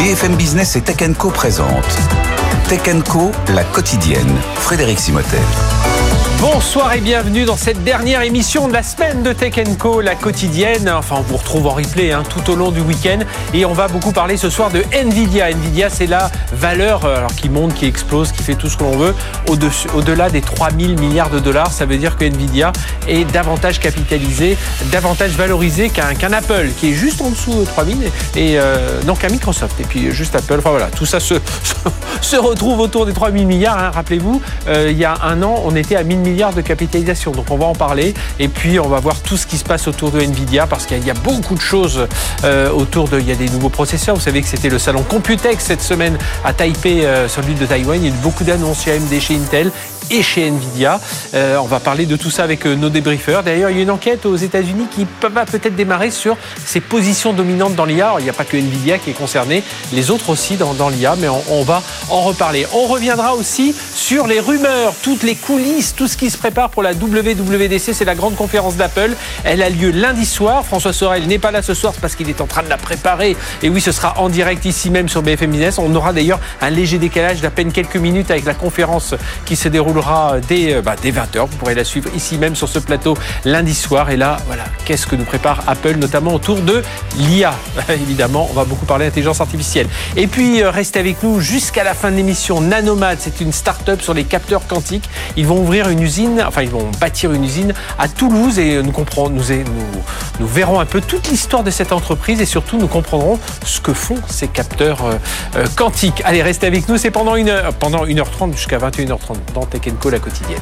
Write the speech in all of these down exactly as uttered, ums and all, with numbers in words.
B F M Business et Tech and Co présente Tech and Co, la quotidienne. Frédéric Simotel. Bonsoir et bienvenue dans cette dernière émission de la semaine de Tech and Co, la quotidienne. Enfin, on vous retrouve en replay hein, tout au long du week-end. Et on va beaucoup parler ce soir de Nvidia. Nvidia, c'est la valeur alors, qui monte, qui explose, qui fait tout ce que l'on veut. Au-dessus, au-delà des trois mille milliards de dollars, ça veut dire que Nvidia est davantage capitalisé, davantage valorisé qu'un, qu'un Apple, qui est juste en dessous de trois mille. Et euh, non, qu'un Microsoft. Et puis juste Apple. Enfin voilà, tout ça se, se retrouve autour des trois mille milliards. Hein. Rappelez-vous, euh, il y a un an, on était à mille milliards de capitalisation. Donc on va en parler et puis on va voir tout ce qui se passe autour de Nvidia parce qu'il y a beaucoup de choses euh, autour de... Il y a des nouveaux processeurs. Vous savez que c'était le salon Computex cette semaine à Taipei, euh, sur l'île de Taïwan. Il y a eu beaucoup d'annonces chez A M D, chez Intel et chez Nvidia. Euh, on va parler de tout ça avec euh, nos débriefeurs. D'ailleurs, il y a une enquête aux États-Unis qui va peut-être démarrer sur ces positions dominantes dans l'I A. Alors, il n'y a pas que Nvidia qui est concerné, les autres aussi dans, dans l'I A, mais on, on va en reparler. On reviendra aussi sur les rumeurs, toutes les coulisses, tout ce qui se prépare pour la W W D C. C'est la grande conférence d'Apple. Elle a lieu lundi soir. François Sorel n'est pas là ce soir parce qu'il est en train de la préparer. Et oui, ce sera en direct ici même sur B F M Business. On aura d'ailleurs un léger décalage d'à peine quelques minutes avec la conférence qui se déroule Dès, bah, dès vingt heures. Vous pourrez la suivre ici même sur ce plateau lundi soir. Et là, voilà, qu'est-ce que nous prépare Apple, notamment autour de l'I A. Évidemment, on va beaucoup parler d'intelligence artificielle. Et puis, euh, restez avec nous jusqu'à la fin de l'émission. Nanomad, c'est une start-up sur les capteurs quantiques. Ils vont ouvrir une usine, enfin, ils vont bâtir une usine à Toulouse et nous, comprendrons, nous, nous, nous verrons un peu toute l'histoire de cette entreprise et surtout, nous comprendrons ce que font ces capteurs euh, euh, quantiques. Allez, restez avec nous. C'est pendant une heure, pendant une heure trente jusqu'à vingt et une heures trente dans Tech and Co, la quotidienne.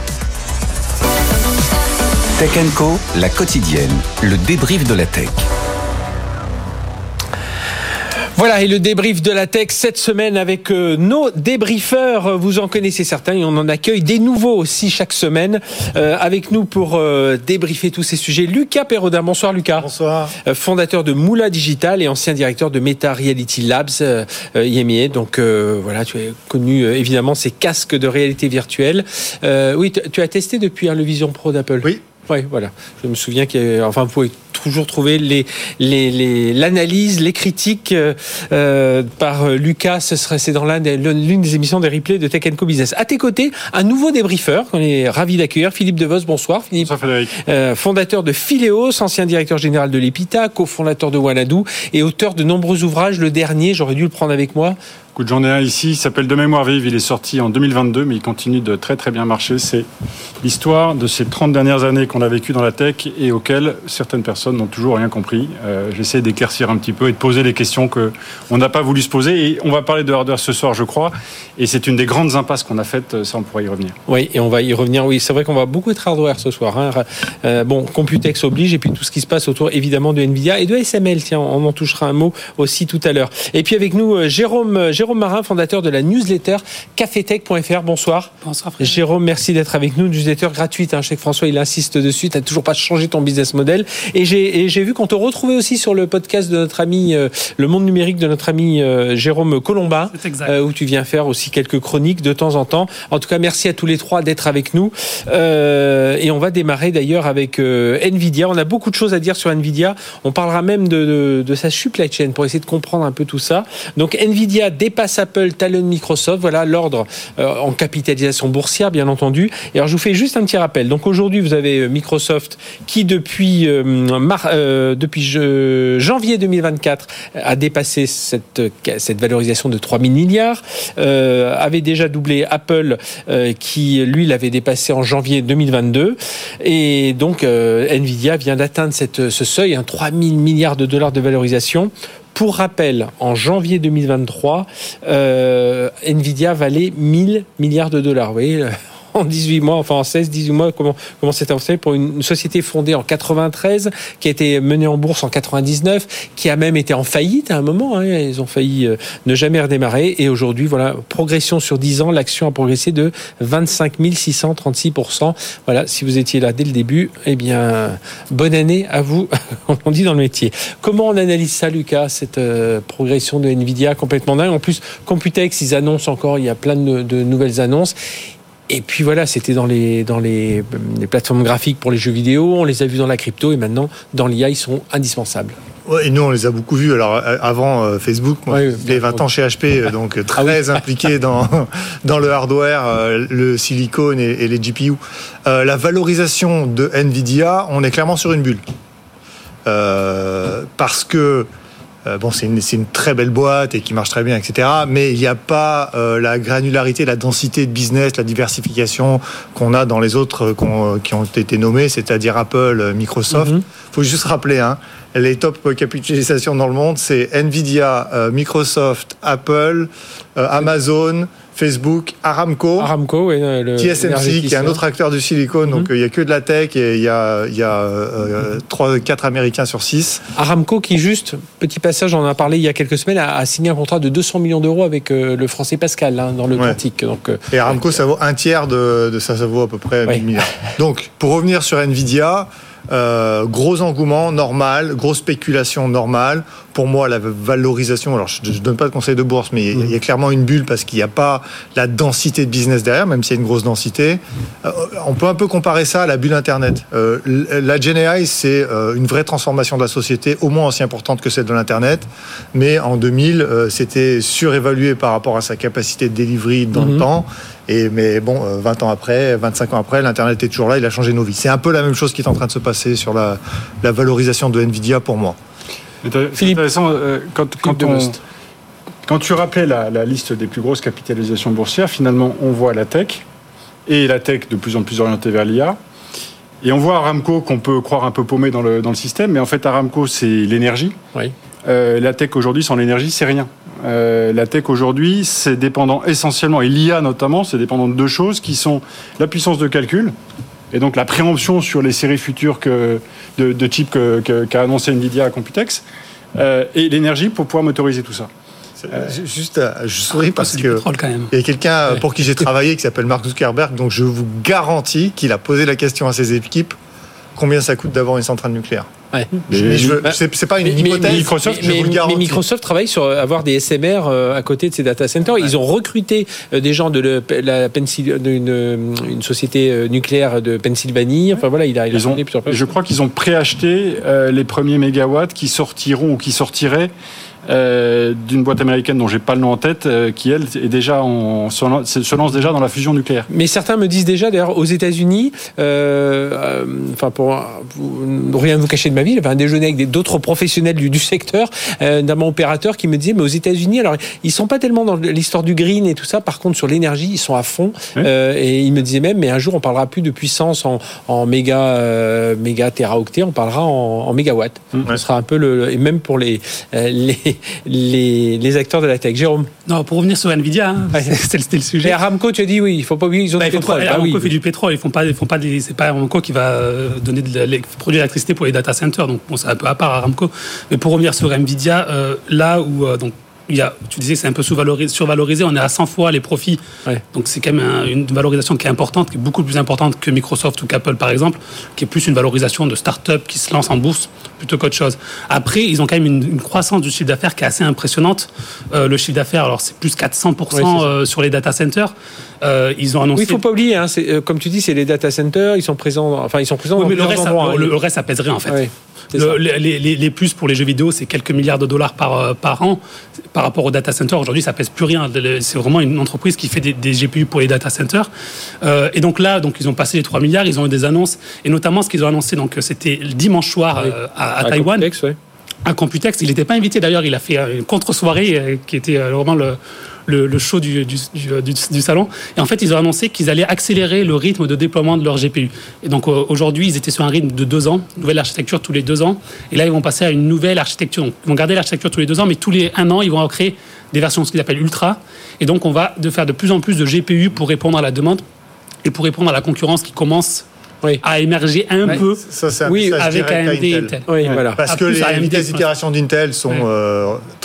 Tech and Co, la quotidienne, le débrief de la tech. Voilà, et le débrief de la tech cette semaine avec euh, nos débriefeurs. Vous en connaissez certains et on en accueille des nouveaux aussi chaque semaine. Euh, avec nous pour euh, débriefer tous ces sujets, Lucas Perrodin. Bonsoir Lucas. Bonsoir. Euh, fondateur de Moula Digital et ancien directeur de Meta Reality Labs, euh, I M E A. Donc euh, voilà, tu as connu euh, évidemment ces casques de réalité virtuelle. Euh, oui, t- tu as testé depuis hein, le Vision Pro d'Apple. Oui. Oui, voilà. Je me souviens qu'il y a, enfin, vous pouvez toujours trouver les, les, les, l'analyse, les critiques euh, par Lucas. Ce serait, c'est dans l'un des, l'une des émissions des replays de Tech and Co Business. À tes côtés, un nouveau débriefeur qu'on est ravi d'accueillir, Philippe Devos. Bonsoir, Philippe. Bonsoir, Frédéric. Euh, fondateur de Phileos, ancien directeur général de l'Epita, cofondateur de Wanadoo et auteur de nombreux ouvrages. Le dernier, j'aurais dû le prendre avec moi. Écoute, j'en ai un ici, il s'appelle De mémoire vive, il est sorti en deux mille vingt-deux, mais il continue de très très bien marcher. C'est l'histoire de ces trente dernières années qu'on a vécues dans la tech et auxquelles certaines personnes n'ont toujours rien compris. Euh, j'essaie d'éclaircir un petit peu et de poser les questions qu'on n'a pas voulu se poser. Et on va parler de hardware ce soir, je crois. Et c'est une des grandes impasses qu'on a faites, ça on pourra y revenir. Oui, et on va y revenir. Oui, c'est vrai qu'on va beaucoup être hardware ce soir. Hein. Euh, bon, Computex oblige, et puis tout ce qui se passe autour évidemment de Nvidia et de S M L. Tiens, on en touchera un mot aussi tout à l'heure. Et puis avec nous, Jérôme, Jérôme Marin, fondateur de la newsletter cafetech point f r. Bonsoir. Bonsoir Frédéric. Jérôme, merci d'être avec nous. Newsletter gratuite. Hein. Je sais que François, il insiste dessus. Tu n'as toujours pas changé ton business model. Et j'ai, et j'ai vu qu'on te retrouvait aussi sur le podcast de notre ami, euh, Le Monde Numérique de notre ami euh, Jérôme Colombin. C'est exact. Euh, où tu viens faire aussi quelques chroniques de temps en temps. En tout cas, merci à tous les trois d'être avec nous. Euh, et on va démarrer d'ailleurs avec euh, Nvidia. On a beaucoup de choses à dire sur Nvidia. On parlera même de, de, de sa supply chain pour essayer de comprendre un peu tout ça. Donc Nvidia dépasse Apple, talonne Microsoft. Voilà l'ordre euh, en capitalisation boursière, bien entendu. Et alors, je vous fais juste un petit rappel. Donc aujourd'hui, vous avez Microsoft qui, depuis, euh, mar- euh, depuis je, janvier deux mille vingt-quatre, a dépassé cette, cette valorisation de trois mille milliards. Euh, avait déjà doublé Apple, euh, qui, lui, l'avait dépassé en janvier deux mille vingt-deux. Et donc, euh, Nvidia vient d'atteindre cette, ce seuil, hein, trois mille milliards de dollars de valorisation. Pour rappel, en janvier deux mille vingt-trois, euh, Nvidia valait mille milliards de dollars. Vous voyez, en dix-huit mois, enfin en seize dix-huit mois, comment, comment c'est avancé pour une, une société fondée en quatre-vingt-treize, qui a été menée en bourse en quatre-vingt-dix-neuf, qui a même été en faillite à un moment. Hein, ils ont failli euh, ne jamais redémarrer. Et aujourd'hui, voilà, progression sur dix ans, l'action a progressé de vingt-cinq mille six cent trente-six pour cent. Voilà, si vous étiez là dès le début, eh bien, bonne année à vous, on dit dans le métier. Comment on analyse ça, Lucas, cette euh, progression de Nvidia complètement dingue? En plus, Computex, ils annoncent encore, il y a plein de, de nouvelles annonces. Et puis voilà, c'était dans les dans les, les plateformes graphiques pour les jeux vidéo, on les a vus dans la crypto et maintenant dans l'I A, ils sont indispensables. Ouais, et nous, on les a beaucoup vus. Alors, avant euh, Facebook, moi, ouais, j'ai vingt ans chez H P, donc très ah oui. impliqué dans, dans le hardware, euh, le silicone et, et les G P U. Euh, la valorisation de NVIDIA, on est clairement sur une bulle. Euh, parce que Euh, bon, c'est une, c'est une très belle boîte et qui marche très bien, et cetera. Mais il n'y a pas euh, la granularité, la densité de business, la diversification qu'on a dans les autres qu'on, qui ont été nommés, c'est-à-dire Apple, Microsoft. Il mm-hmm. faut juste rappeler, hein, les top capitalisations dans le monde, c'est Nvidia, euh, Microsoft, Apple, euh, Amazon, Facebook, Aramco, Aramco oui, le, T S M C, qui est un autre acteur du silicone, mm-hmm. donc il euh, n'y a que de la tech et il y a, y a euh, trois, quatre Américains sur six. Aramco qui, juste, petit passage, on en a parlé il y a quelques semaines, a, a signé un contrat de deux cents millions d'euros avec euh, le français Pascal, hein, dans le ouais. Quantique. Donc, euh, et Aramco, euh, ça vaut un tiers de, de ça, ça vaut à peu près ouais. mille milliards. Donc, pour revenir sur Nvidia, Euh, gros engouement normal, grosse spéculation normale. Pour moi, la valorisation, alors je ne donne pas de conseil de bourse, mais il y, y a clairement une bulle parce qu'il n'y a pas la densité de business derrière, même s'il y a une grosse densité. Euh, on peut un peu comparer ça à la bulle Internet. Euh, la Gen A I, c'est euh, une vraie transformation de la société, au moins aussi importante que celle de l'Internet, mais en deux mille, euh, c'était surévalué par rapport à sa capacité de delivery dans mm-hmm. le temps. Et, mais bon, vingt ans après, vingt-cinq ans après, l'Internet est toujours là, il a changé nos vies. C'est un peu la même chose qui est en train de se passer sur la, la valorisation de Nvidia pour moi. C'est intéressant, euh, quand, quand, on, quand tu rappelais la, la liste des plus grosses capitalisations boursières, finalement, on voit la tech, et la tech de plus en plus orientée vers l'I A. Et on voit Aramco qu'on peut croire un peu paumé dans le, dans le système, mais en fait, Aramco, c'est l'énergie. Oui. Euh, la tech aujourd'hui, sans l'énergie, c'est rien. Euh, la tech aujourd'hui, c'est dépendant essentiellement, et l'I A notamment, c'est dépendant de deux choses qui sont la puissance de calcul, et donc la préemption sur les séries futures que, de, de chips que, que, qu'a annoncé Nvidia à Computex, euh, et l'énergie pour pouvoir motoriser tout ça. Euh, Juste, je souris parce que il y a quelqu'un pour qui j'ai travaillé qui s'appelle Mark Zuckerberg, donc je vous garantis qu'il a posé la question à ses équipes combien ça coûte d'avoir une centrale nucléaire. Ouais. Mais, mais je veux, c'est, c'est pas une mais, hypothèse. Mais, Microsoft, mais, je vous le garantis. Mais Microsoft travaille sur avoir des S M R à côté de ses data centers. Ils ont recruté des gens de le, la Pensil, d'une une société nucléaire de Pennsylvanie. Enfin voilà, il a. Il ils a ont, je crois qu'ils ont préacheté euh, les premiers mégawatts qui sortiront ou qui sortiraient. Euh, d'une boîte américaine dont j'ai pas le nom en tête, euh, qui elle est déjà en, se, lance, se lance déjà dans la fusion nucléaire. Mais certains me disent déjà, d'ailleurs, aux États-Unis, euh, enfin euh, pour vous, rien vous cacher de ma vie, j'avais un déjeuner avec des, d'autres professionnels du, du secteur, euh, d'un opérateur qui me disait, mais aux États-Unis, alors ils sont pas tellement dans l'histoire du green et tout ça. Par contre, sur l'énergie, ils sont à fond. Oui. Euh, et il me disait même, mais un jour, on parlera plus de puissance en, en méga, euh, méga téraoctets, on parlera en, en mégawatts. Mmh. Ce sera un peu le, et même pour les, euh, les Les, les acteurs de la tech. Jérôme. Non, pour revenir sur Nvidia, hein, ouais. c'était, c'était le sujet. Et Aramco, tu as dit oui, il faut pas oublier, ils ont bah, du pétrole. Pas, bah, Aramco oui. fait du pétrole, ils font pas, ils font pas des, c'est pas Aramco qui va donner de la, les, produire de l'électricité pour les data centers, donc bon, c'est un peu à part Aramco. Mais pour revenir sur Nvidia, euh, là où euh, donc il y a, tu disais que c'est un peu sous-valorisé, survalorisé, on est à cent fois les profits. Ouais. Donc c'est quand même un, une valorisation qui est importante, qui est beaucoup plus importante que Microsoft ou qu'Apple par exemple, qui est plus une valorisation de start-up qui se lance en bourse plutôt qu'autre chose. Après, ils ont quand même une, une croissance du chiffre d'affaires qui est assez impressionnante. Euh, le chiffre d'affaires, alors c'est plus quatre cents pour cent ouais, euh, sur les data centers. Euh, ils ont annoncé. Oui, il faut pas oublier. Hein, c'est, euh, comme tu dis, c'est les data centers. Ils sont présents. Enfin, ils sont présents oui, dans mais plusieurs le reste, endroits. Ça, le, le reste, ça pèse rien en fait. Ouais. Le, les, les, les plus pour les jeux vidéo, c'est quelques milliards de dollars par, par an. Par rapport aux data centers, aujourd'hui, ça pèse plus rien. C'est vraiment une entreprise qui fait des, des G P U pour les data centers. Euh, et donc là, donc, ils ont passé les trois milliards, ils ont eu des annonces. Et notamment, ce qu'ils ont annoncé, donc, c'était le dimanche soir oui. euh, à, à, à Taïwan. Computex, ouais. À Computex. Il n'était pas invité d'ailleurs, il a fait une contre-soirée euh, qui était euh, vraiment le. Le, le show du, du, du, du salon. Et en fait, ils ont annoncé qu'ils allaient accélérer le rythme de déploiement de leur G P U. Et donc, euh, aujourd'hui, ils étaient sur un rythme de deux ans, nouvelle architecture tous les deux ans. Et là, ils vont passer à une nouvelle architecture. Donc, ils vont garder l'architecture tous les deux ans, mais tous les un an, ils vont créer des versions, ce qu'ils appellent ultra. Et donc, on va de faire de plus en plus de G P U pour répondre à la demande et pour répondre à la concurrence qui commence oui. à émerger un ouais. peu ça, c'est un oui, avec A M D et Intel. Oui, voilà. Parce que les, les itérations d'Intel sont ouais. euh, très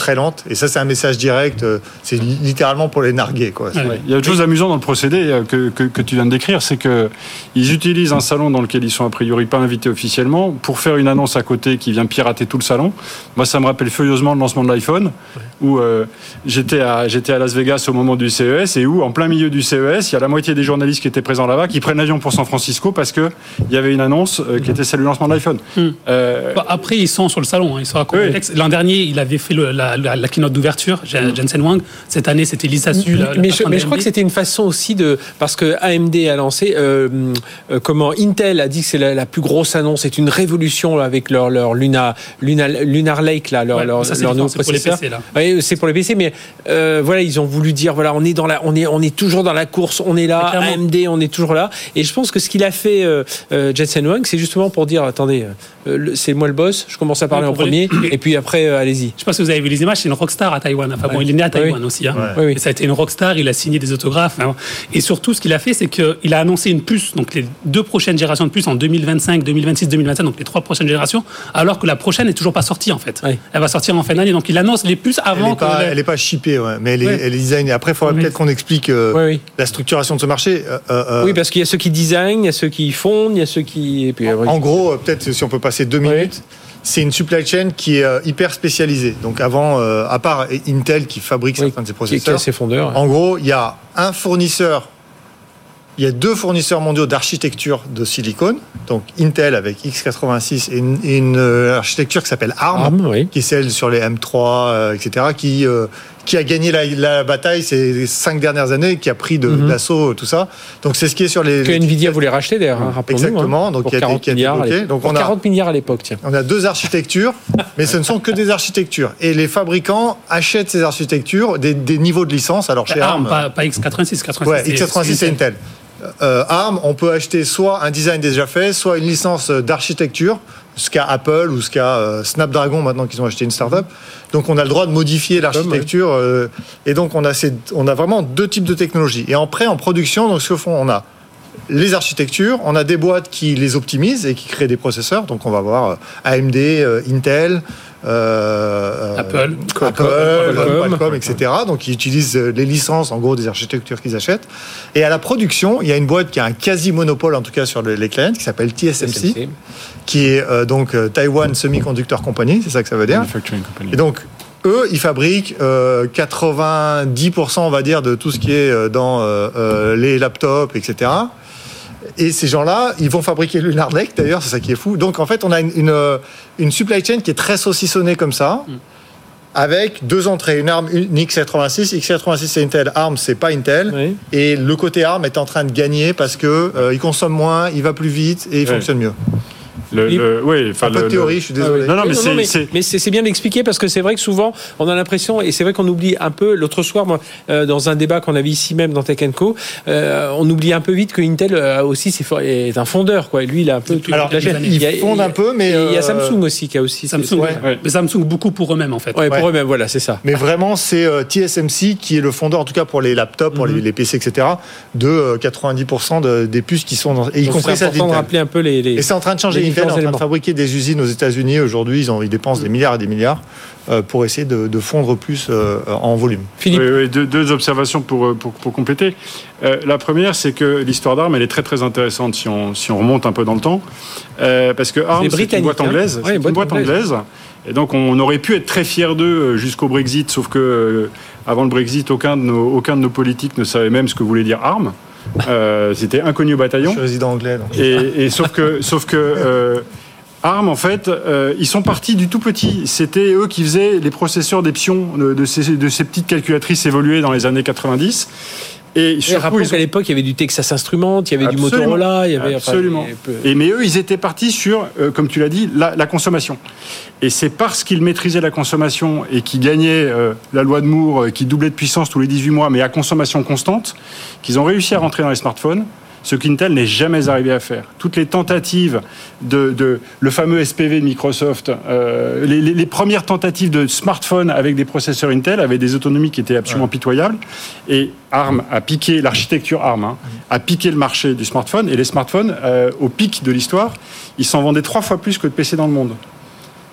très lente. Et ça, c'est un message direct. C'est littéralement pour les narguer, quoi. Ouais. Il y a autre chose amusante dans le procédé que, que, que tu viens de décrire, c'est qu'ils utilisent un salon dans lequel ils sont a priori pas invités officiellement pour faire une annonce à côté qui vient pirater tout le salon. Moi, ça me rappelle furieusement le lancement de l'iPhone, ouais. où euh, j'étais, à, j'étais à Las Vegas au moment du C E S et où, en plein milieu du C E S, il y a la moitié des journalistes qui étaient présents là-bas qui prennent l'avion pour San Francisco parce qu'il y avait une annonce euh, qui était celle du lancement de l'iPhone. Mmh. Euh... Bah, après, ils sont sur le salon, hein, ils sont à oui. L'an dernier, il avait fait le, la, la, la keynote d'ouverture, Jensen Huang. Cette année, c'était Lisa Su. La, mais la je, mais je crois que c'était une façon aussi de... Parce que A M D a lancé... Euh, euh, comment Intel a dit que c'est la, la plus grosse annonce, c'est une révolution avec leur, leur Luna, Luna, Lunar Lake, là, leur, ouais, leur, ça, leur nouveau processeur. C'est pour les P C, là. Oui, c'est pour les P C, mais euh, voilà, ils ont voulu dire, voilà, on est, dans la, on, est, on est toujours dans la course, on est là, A M D, on est toujours là. Et je pense que ce qu'il a fait euh, euh, Jensen Huang, c'est justement pour dire, attendez, euh, c'est moi le boss, je commence à parler ouais, en premier, les... et puis après, euh, allez-y. Je ne sais pas si vous avez vu les images, c'est une rockstar à Taïwan. Enfin ouais. bon, il est né à Taïwan oui. aussi. Hein. Ouais. Et ça a été une rockstar, il a signé des autographes. Hein. Et surtout, ce qu'il a fait, c'est qu'il a annoncé une puce, donc les deux prochaines générations de puces en deux mille vingt-cinq, deux mille vingt-six, deux mille vingt-sept, donc les trois prochaines générations, alors que la prochaine n'est toujours pas sortie en fait. Oui. Elle va sortir en fin d'année, donc il annonce les puces avant. Elle n'est pas, elle est pas shippée, ouais, mais elle est, ouais. elle est designée. Après, il faudrait oui. peut-être qu'on explique euh, oui, oui. la structuration de ce marché. Euh, euh, oui, parce qu'il y a ceux qui designent, il y a ceux qui fondent, il y a ceux qui. Et puis, en, en gros, peut-être si on peut passer deux minutes. Oui. C'est une supply chain qui est euh, hyper spécialisée. Donc avant, euh, à part Intel qui fabrique oui, certains de ses processeurs, ses fondeurs, ouais. en gros, il y a un fournisseur, il y a deux fournisseurs mondiaux d'architecture de silicone. Donc Intel avec x quatre-vingt-six et une, et une euh, architecture qui s'appelle ARM, ARM oui. qui est celle sur les M trois, euh, et cetera, qui euh, qui a gagné la, la bataille ces cinq dernières années, qui a pris de, mm-hmm. d'assaut tout ça. Donc c'est ce qui est sur les... Que les... Nvidia voulait racheter d'ailleurs, hein, rappelons-nous. Exactement, hein, donc pour il y a quarante des, milliards qui a été donc pour on a, quarante milliards à l'époque, tiens. On a deux architectures, mais ce ne sont que des architectures. Et les fabricants achètent ces architectures, des, des niveaux de licence. Alors chez ARM... ARM pas, pas x quatre-vingt-six, quatre-vingt-six ouais, x quatre-vingt-six c'est Intel. Euh, ARM, on peut acheter soit un design déjà fait, soit une licence d'architecture, ce qu'a Apple ou ce qu'a euh, Snapdragon maintenant qu'ils ont acheté une start-up. Donc on a le droit de modifier l'architecture euh, et donc on a, ces, on a vraiment deux types de technologies. Et en prêt, en production, donc ce que font, on a les architectures, on a des boîtes qui les optimisent et qui créent des processeurs. Donc on va voir euh, A M D, euh, Intel, euh, Apple, Apple, Qualcomm, Qualcomm, et cetera. Donc ils utilisent les licences, en gros, des architectures qu'ils achètent. Et à la production, il y a une boîte qui a un quasi-monopole, en tout cas sur les clients, qui s'appelle T S M C, T S M C. Qui est euh, donc euh, Taiwan Semiconductor Company, c'est ça que ça veut dire. Et donc eux, ils fabriquent euh, quatre-vingt-dix pour cent, on va dire, de tout ce qui est dans euh, euh, les laptops, et cetera. Et ces gens-là, ils vont fabriquer le Lunar Lake, d'ailleurs, c'est ça qui est fou. Donc, en fait, on a une, une, une supply chain qui est très saucissonnée comme ça, mm. avec deux entrées, une ARM, une x quatre-vingt-six. x quatre-vingt-six, c'est Intel. ARM, c'est pas Intel. Oui. Et le côté ARM est en train de gagner parce qu'il euh, consomme moins, il va plus vite et il oui. fonctionne mieux. Le, le, oui, un peu de théorie, le... je suis désolé. Ah oui. Non, non, mais, non, c'est, non, mais, c'est... mais c'est, c'est bien d'expliquer parce que c'est vrai que souvent on a l'impression, et c'est vrai qu'on oublie un peu, l'autre soir, moi, euh, dans un débat qu'on avait ici même dans Tech and Co, euh, on oublie un peu vite que Intel euh, aussi c'est, est un fondeur, quoi. Et lui, il a un peu tout. Alors, la il, il, il fonde un peu, mais. Il y a euh... Samsung aussi qui a aussi. Samsung, ouais. Ouais. Mais Samsung beaucoup pour eux-mêmes, en fait. Ouais, pour ouais. eux-mêmes, voilà, c'est ça. Mais vraiment, c'est euh, T S M C qui est le fondeur, en tout cas pour les laptops, pour mm-hmm. les, les P C, et cetera, de euh, quatre-vingt-dix pour cent de, des puces qui sont dans. Et y compris ça, c'est important de rappeler un peu les. les et c'est en train de changer. Intel est en train de fabriquer des usines aux États-Unis. Aujourd'hui, ils, ont, ils dépensent des milliards et des milliards euh, pour essayer de, de fondre plus euh, en volume. Philippe, oui, oui, deux, deux observations pour, pour, pour compléter. Euh, la première, c'est que l'histoire d'ARM, elle est très très intéressante si on, si on remonte un peu dans le temps. Euh, parce que ARM, c'est, c'est une boîte anglaise. Hein. C'est ouais, une boîte, boîte anglaise. anglaise. Et donc, on aurait pu être très fiers d'eux jusqu'au Brexit, sauf que euh, avant le Brexit, aucun de, nos, aucun de nos politiques ne savait même ce que voulait dire ARM. Euh, c'était inconnu au bataillon. Je suis résident anglais. Donc. Et, et sauf que, sauf que euh, ARM, en fait, euh, ils sont partis du tout petit. C'était eux qui faisaient les processeurs d'Epsion de, de, ces, de ces petites calculatrices évoluées dans les années quatre-vingt-dix. Et surtout, rappelons ils... qu'à l'époque, il y avait du Texas Instruments, il y avait absolument, du Motorola, il y avait absolument. Enfin, et, mais eux, ils étaient partis sur, euh, comme tu l'as dit, la, la consommation. Et c'est parce qu'ils maîtrisaient la consommation et qu'ils gagnaient euh, la loi de Moore, euh, qui doublait de puissance tous les dix-huit mois, mais à consommation constante, qu'ils ont réussi à rentrer dans les smartphones. Ce qu'Intel n'est jamais arrivé à faire. Toutes les tentatives de, de le fameux S P V de Microsoft, euh, les, les, les premières tentatives de smartphones avec des processeurs Intel avaient des autonomies qui étaient absolument ouais. pitoyables. Et ARM a piqué, l'architecture ARM hein, a piqué le marché du smartphone. Et les smartphones, euh, au pic de l'histoire, ils s'en vendaient trois fois plus que de P C dans le monde.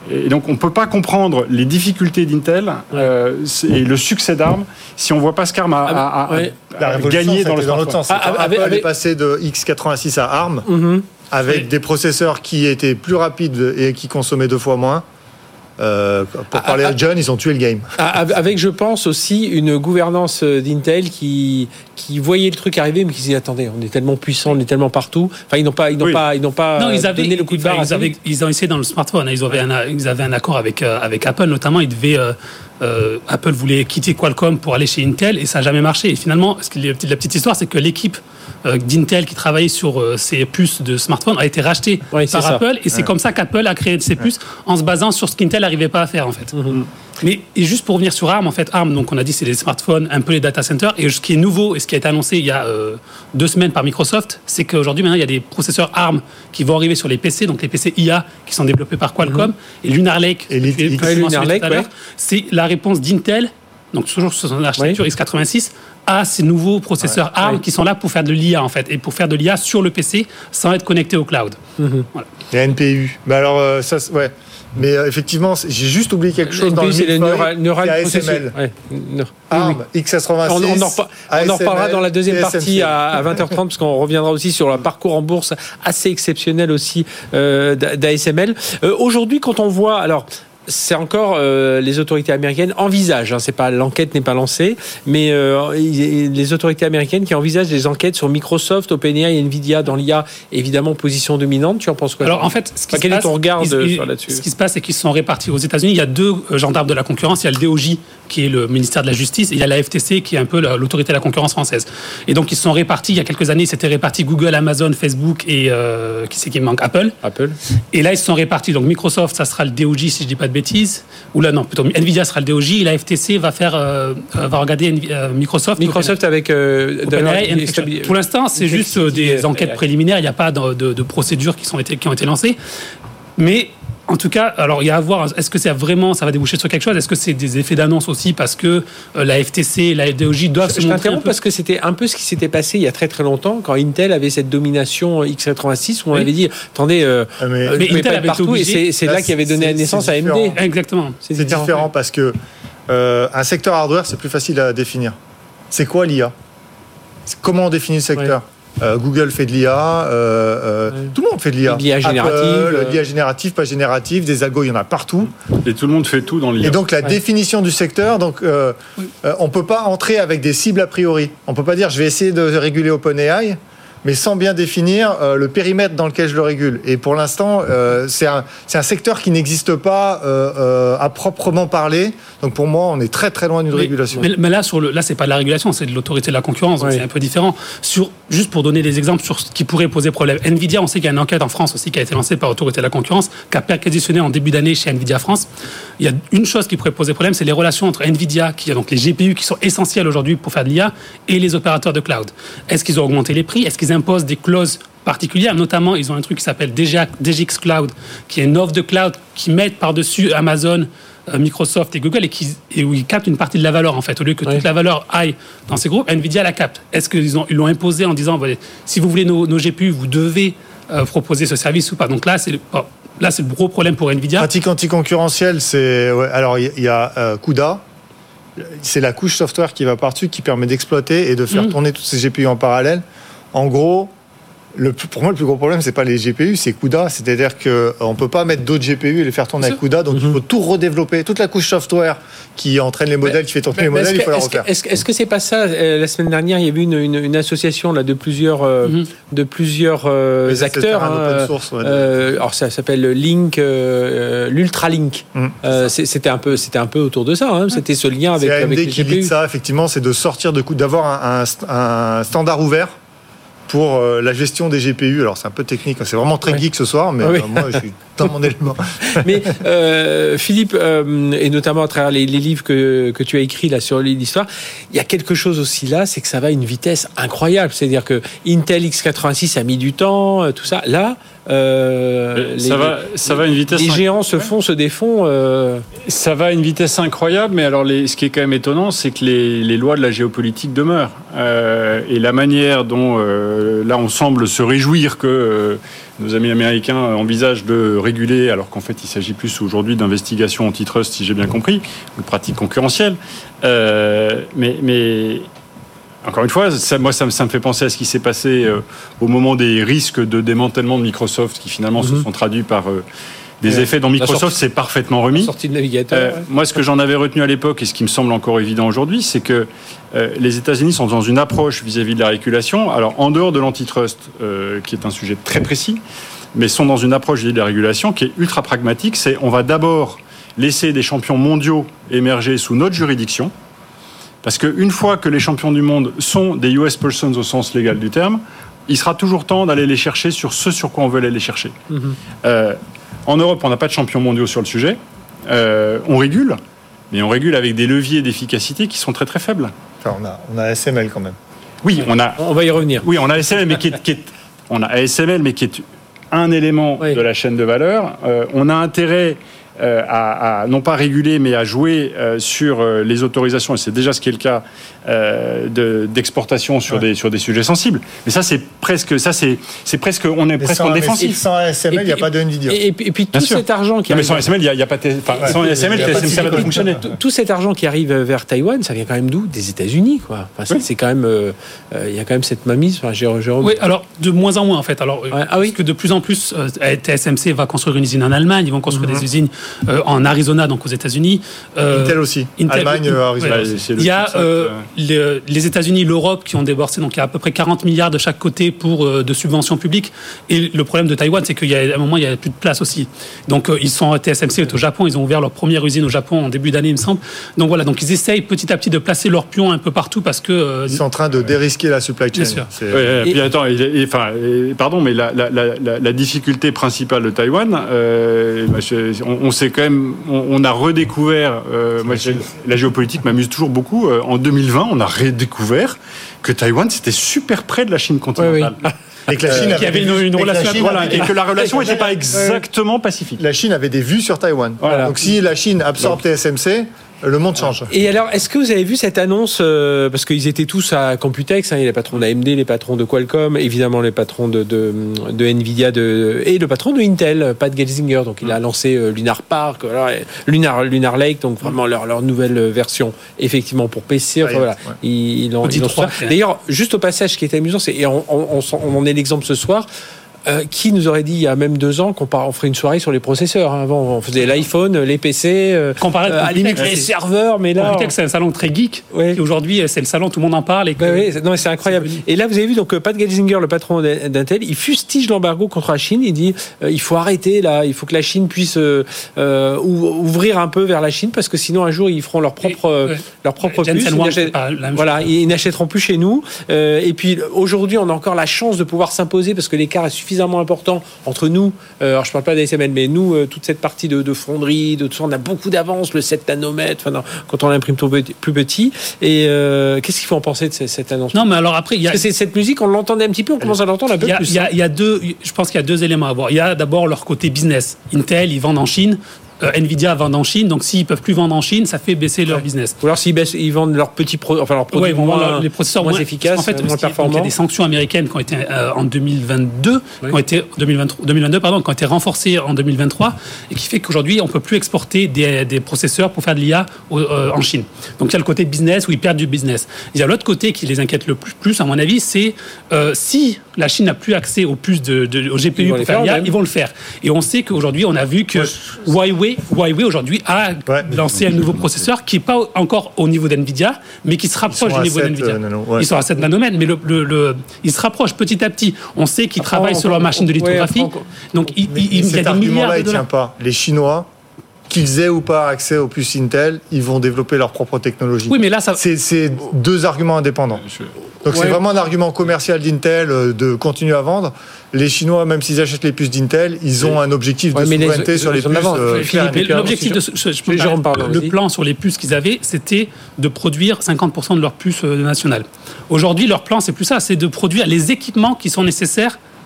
Et donc, on ne peut pas comprendre les difficultés d'Intel euh, et le succès d'Arm si on ne voit pas ce qu'Arm a, a, a, ouais. a gagné dans le dans l'autre sens. Ah, Apple avec... est passé de x quatre-vingt-six à Arm mm-hmm. avec oui. des processeurs qui étaient plus rapides et qui consommaient deux fois moins. Euh, pour ah, parler ah, à John, ils ont tué le game. Avec, je pense, aussi une gouvernance d'Intel qui, qui voyait le truc arriver, mais qui disait attendez, on est tellement puissant, on est tellement partout. Enfin, ils n'ont pas, ils n'ont oui. pas, ils n'ont pas non, ils avaient, donné le coup de barre. Ils, avaient, ils ont essayé dans le smartphone. Ils avaient, un, ils avaient un accord avec, euh, avec Apple, notamment. Ils devaient, euh, euh, Apple voulait quitter Qualcomm pour aller chez Intel, et ça n'a jamais marché. Et finalement, la petite histoire, c'est que l'équipe d'Intel qui travaillait sur euh, ces puces de smartphone a été rachetée oui, par Apple, et c'est ouais. comme ça qu'Apple a créé ces puces en se basant sur ce qu'Intel n'arrivait pas à faire en fait. Mm-hmm. Mais et juste pour revenir sur Arm, en fait, Arm, donc on a dit c'est les smartphones, un peu les data centers, et ce qui est nouveau et ce qui a été annoncé il y a euh, deux semaines par Microsoft, c'est qu'aujourd'hui maintenant il y a des processeurs Arm qui vont arriver sur les P C, donc les P C I A qui sont développés par Qualcomm, mm-hmm. et Lunar Lake, et les, les, les Lunar Lake, ouais. c'est la réponse d'Intel, donc toujours sur son architecture oui. x quatre-vingt-six, à ces nouveaux processeurs ouais, Arm ouais. qui sont là pour faire de l'I A en fait, et pour faire de l'I A sur le P C sans être connecté au cloud. Mm-hmm. Voilà. Et N P U. Mais alors euh, ça, ouais. Mais euh, effectivement, j'ai juste oublié quelque chose N P U, dans le c'est le neural, neural A S M L. Ouais. Arm, oui, oui. x quatre-vingt-six. On, on, en, repa- on en reparlera dans la deuxième partie à, à vingt heures trente, parce qu'on reviendra aussi sur le parcours en bourse assez exceptionnel aussi euh, d'A S M L. Euh, aujourd'hui, quand on voit, alors. C'est encore euh, les autorités américaines envisagent, hein, c'est pas l'enquête n'est pas lancée, mais euh, les autorités américaines qui envisagent des enquêtes sur Microsoft, OpenAI et Nvidia dans l'I A, évidemment position dominante. Tu en penses quoi? Alors en fait, ce qui enfin, quel se est passe, ton regard ils, ils, là-dessus? Ce qui se passe, c'est qu'ils sont répartis aux États-Unis. Il y a deux gendarmes de la concurrence. Il y a le D O J qui est le ministère de la Justice, et il y a la F T C qui est un peu l'autorité de la concurrence française. Et donc ils se sont répartis. Il y a quelques années, ils s'étaient répartis Google, Amazon, Facebook et euh, qui c'est qui manque Apple. Apple. Et là ils se sont répartis. Donc Microsoft, ça sera le D O J si je dis pas de bêtises. Ou là, non, plutôt Nvidia sera le D O J, et la F T C va faire, euh, va regarder euh, Microsoft. Microsoft avec. Euh, stabi- Pour l'instant, c'est juste euh, des enquêtes préliminaires. Il n'y a pas de, de, de procédures qui, sont été, qui ont été lancées. Mais en tout cas, alors il y a à voir. Est-ce que c'est vraiment, ça va déboucher sur quelque chose? Est-ce que c'est des effets d'annonce aussi parce que euh, la F T C et la D O J doivent je, se je montrer un peu... parce que c'était un peu ce qui s'était passé il y a très très longtemps quand Intel avait cette domination x quatre-vingt-six où on oui. avait dit attendez, euh, mais, euh, mais Intel avait partout obligé, et c'est, c'est là, là qui avait donné la naissance à A M D. Exactement. C'est, c'est différent, différent parce que euh, un secteur hardware c'est plus facile à définir. C'est quoi l'I A? C'est comment on définit le secteur? Ouais. Euh, Google fait de l'I A, euh, euh, ouais. tout le monde fait de l'I A. L'I A générative, Apple, euh... l'I A générative, pas générative, des algos, il y en a partout. Et tout le monde fait tout dans l'I A. Et donc la ouais. définition du secteur, donc euh, oui. euh, on peut pas entrer avec des cibles a priori. On peut pas dire je vais essayer de réguler OpenAI, mais sans bien définir euh, le périmètre dans lequel je le régule. Et pour l'instant, euh, c'est un c'est un secteur qui n'existe pas euh, euh, à proprement parler. Donc pour moi, on est très très loin d'une mais, régulation. Mais, mais là, sur le, là, c'est pas de la régulation, c'est de l'autorité de la concurrence. Donc oui. c'est un peu différent. Sur juste pour donner des exemples sur ce qui pourrait poser problème. Nvidia, on sait qu'il y a une enquête en France aussi qui a été lancée par l'autorité de la concurrence, qui a perquisitionné en début d'année chez Nvidia France. Il y a une chose qui pourrait poser problème, c'est les relations entre Nvidia, qui a donc les G P U qui sont essentiels aujourd'hui pour faire de l'I A, et les opérateurs de cloud. Est-ce qu'ils ont augmenté les prix? Est-ce qu'ils imposent des clauses particulières? Notamment, ils ont un truc qui s'appelle D G X Cloud, qui est une offre de cloud qui met par-dessus Amazon, euh, Microsoft et Google, et, qui, et où ils captent une partie de la valeur, en fait. Au lieu que oui. toute la valeur aille dans ces groupes, Nvidia la capte. Est-ce qu'ils ont, ils l'ont imposé en disant, voilà, si vous voulez nos, nos G P U, vous devez euh, proposer ce service ou pas? Donc là, c'est le, bon, là, c'est le gros problème pour Nvidia. Pratique anticoncurrentielle, c'est... Ouais, alors, il y, y a euh, CUDA. C'est la couche software qui va par-dessus, qui permet d'exploiter et de faire mmh. tourner toutes ces G P U en parallèle. En gros, le, pour moi, le plus gros problème, c'est pas les G P U, c'est CUDA. C'est-à-dire qu'on ne peut pas mettre d'autres G P U et les faire tourner avec CUDA. Donc, mm-hmm. il faut tout redévelopper. Toute la couche software qui entraîne les modèles, mais, qui fait tourner mais, les modèles, il faut la refaire. Est-ce, est-ce que c'est pas ça? euh, La semaine dernière, il y a eu une, une, une association là, de plusieurs, euh, mm-hmm. de plusieurs euh, acteurs. Hein, open source, ouais, euh, alors, ça s'appelle Link, euh, l'Ultralink. Mm, euh, c'est c'était, un peu, c'était un peu autour de ça. Hein. C'était ce lien avec, c'est avec les qui G P U. Dit ça, effectivement, c'est de sortir de d'avoir un, un, un standard ouvert pour euh, la gestion des G P U. Alors c'est un peu technique, c'est vraiment très ouais. geek ce soir, mais oui. euh, moi je suis dans mon élément. Mais euh, Philippe, euh, et notamment à travers les, les livres que, que tu as écrits là sur l'histoire, il y a quelque chose aussi là, c'est que ça va à une vitesse incroyable. C'est-à-dire que Intel x quatre-vingt-six a mis du temps, tout ça. Là, Euh, ça, les, va, ça va à une vitesse. Les géants se font, se défont. Euh... Ça va à une vitesse incroyable, mais alors les, ce qui est quand même étonnant, c'est que les, les lois de la géopolitique demeurent. Euh, et la manière dont, euh, là, on semble se réjouir que euh, nos amis américains envisagent de réguler, alors qu'en fait, il s'agit plus aujourd'hui d'investigation antitrust, si j'ai bien compris, ou de pratiques concurrentielles. Euh, mais, mais encore une fois, ça, moi, ça, ça me fait penser à ce qui s'est passé euh, au moment des risques de démantèlement de Microsoft, qui finalement mm-hmm. se sont traduits par euh, des ouais. effets dont Microsoft s'est parfaitement remis. Sortie de navigateur. Euh, ouais. Moi, ce que j'en avais retenu à l'époque, et ce qui me semble encore évident aujourd'hui, c'est que euh, les États-Unis sont dans une approche vis-à-vis de la régulation, alors en dehors de l'antitrust, euh, qui est un sujet très précis, mais sont dans une approche vis-à-vis de la régulation qui est ultra pragmatique. C'est on va d'abord laisser des champions mondiaux émerger sous notre juridiction, parce qu'une fois que les champions du monde sont des U S persons au sens légal du terme, il sera toujours temps d'aller les chercher sur ce sur quoi on veut aller les chercher. Mm-hmm. Euh, en Europe, on n'a pas de champions mondiaux sur le sujet. Euh, on régule, mais on régule avec des leviers d'efficacité qui sont très très faibles. Enfin, on a, on a A S M L quand même. Oui, on a. On va y revenir. Oui, on a A S M L, mais qui est, qui est on a A S M L, mais qui est un élément oui. de la chaîne de valeur. Euh, on a intérêt euh, à, à non pas réguler, mais à jouer euh, sur euh, les autorisations, et c'est déjà ce qui est le cas euh, de, d'exportation sur, ouais. des, sur des sujets sensibles. Mais ça, c'est presque, ça, c'est, c'est presque, on est mais presque sans, en défensif. Sans A S M L, il n'y a pas de Nvidia. Et, et, et puis tout cet argent qui non, arrive... mais sans A S M L, il n'y a, a pas... Enfin, ouais, sans A S M L, T S M C va pas fonctionner. Tout cet argent qui arrive vers Taïwan, ça vient quand même d'où ? Des États-Unis, quoi. Enfin, oui. C'est quand même... Euh, il y a quand même cette mainmise. Enfin, Jérôme... Oui, alors, de moins en moins, en fait. Alors, ouais. ah, oui. Parce que de plus en plus, euh, T S M C va construire une usine en Allemagne, ils vont construire mm-hmm. des usines euh, en Arizona, donc aux États-Unis. Euh, Intel aussi. Intel, Allemagne, euh, Arizona. Ouais. Il y a euh, les, les États-Unis, l'Europe qui ont déboursé, donc il y a à peu près quarante milliards de chaque côté pour euh, de subventions publiques. Et le problème de Taïwan, c'est qu'il y a un moment, il n'y a plus de place aussi. Donc euh, ils sont T S M C est au Japon, ils ont ouvert leur première usine au Japon en début d'année, il me semble. Donc voilà, donc ils essayent petit à petit de placer leur pion un peu partout parce que euh, ils sont en train de dérisquer la supply chain. Bien sûr. Ouais, et puis attends, et, et, enfin, et, pardon, mais la, la, la, la difficulté principale de Taïwan, euh, on, on sait quand même, on, on a redécouvert. Euh, moi, la géopolitique m'amuse toujours beaucoup. Euh, en deux mille vingt, on a redécouvert que Taïwan c'était super près de la Chine continentale. Oui, oui. Et que la Chine euh, avait, avait une, une relation Chine voilà, avait, et que la relation n'était pas exactement pacifique. La Chine avait des vues sur Taïwan. Voilà. Donc si la Chine absorbe Donc. T S M C, le monde change. Et alors, est-ce que vous avez vu cette annonce euh, parce qu'ils étaient tous à Computex, hein, les patrons d'A M D, les patrons de Qualcomm, évidemment les patrons de, de, de Nvidia de, et le patron de Intel, Pat Gelsinger. Donc il a lancé euh, Lunar Park, voilà, Lunar, Lunar Lake, donc vraiment leur, leur nouvelle version, effectivement pour P C. Enfin, voilà, ouais. ils, ils ont, ils ont ça. D'ailleurs, juste au passage, ce qui est amusant, c'est et on, on, on, on en est l'exemple ce soir. Euh, qui nous aurait dit il y a même deux ans qu'on par... on ferait une soirée sur les processeurs, hein. Avant on faisait l'iPhone, les P C, euh, comparé euh, à limite les serveurs, mais là Computex, c'est un salon très geek. Ouais. Et aujourd'hui c'est le salon, tout le monde en parle. Et que... bah oui, non, c'est incroyable. C'est et là vous avez vu donc Pat Gelsinger, le patron d'Intel, il fustige l'embargo contre la Chine. Il dit euh, il faut arrêter là, il faut que la Chine puisse euh, euh, ouvrir un peu vers la Chine parce que sinon un jour ils feront leur propre euh, ouais. leur propre puce. Ils n'achètent... Voilà, ils n'achèteront plus chez nous. Euh, et puis aujourd'hui on a encore la chance de pouvoir s'imposer parce que l'écart est suffisamment important entre nous, euh, alors je ne parle pas d'A S M L, mais nous, euh, toute cette partie de, de fonderie, de tout ça, on a beaucoup d'avance, le sept nanomètres, enfin, quand on l'imprime plus petit. Et euh, qu'est-ce qu'il faut en penser de cette, cette annonce ? Non, mais alors après, il y a... Parce que c'est, cette musique, on l'entendait un petit peu, on commence à l'entendre un peu il y a, plus. Il y a, il y a deux, je pense qu'il y a deux éléments à voir. Il y a d'abord leur côté business. Intel, ils vendent en Chine. Euh, Nvidia vend en Chine, donc s'ils peuvent plus vendre en Chine, ça fait baisser leur business. Ou alors s'ils baissent, ils vendent leurs petits pro, enfin leurs produits ouais, ils vont moins, vendre les processeurs moins, moins efficaces, en fait, moins performants. Il y a des sanctions américaines qui ont été euh, en deux mille vingt-deux, oui. qui ont été deux mille vingt-trois, deux mille vingt-deux pardon, qui ont été renforcées en deux mille vingt-trois et qui fait qu'aujourd'hui on peut plus exporter des, des processeurs pour faire de l'I A au, euh, en Chine. Donc il y a le côté business où ils perdent du business. Il y a l'autre côté qui les inquiète le plus, plus à mon avis, c'est euh, si la Chine n'a plus accès aux puces de, de, au G P U pour faire l'I A, ils vont le faire. Et on sait qu'aujourd'hui on a vu que ouais. Huawei, Huawei aujourd'hui a ouais. lancé un nouveau processeur qui n'est pas encore au niveau d'Nvidia, mais qui se rapproche du niveau d'Nvidia. Euh, ouais. Ils sont à sept nanomètres, mais le, le, le, ils se rapprochent petit à petit. On sait qu'ils après, travaillent on, sur leur machine de lithographie. Ouais, donc, il, il, il y a des milliards de dollars. Il tient pas. Les Chinois, qu'ils aient ou pas accès aux puces Intel, ils vont développer leur propre technologie. Oui, mais là, ça... c'est, c'est deux arguments indépendants. Donc ouais. c'est vraiment un argument commercial d'Intel de continuer à vendre. Les Chinois, même s'ils achètent les puces d'Intel, ils ont un objectif de ouais, souveraineté les, sur les puces. Euh, Philippe, l'objectif de je, je, je, je, parle, le plan sur les puces qu'ils avaient, c'était de produire cinquante pour cent de leurs puces nationales. Aujourd'hui, leur plan, c'est plus ça, c'est de produire les équipements qui sont nécessaires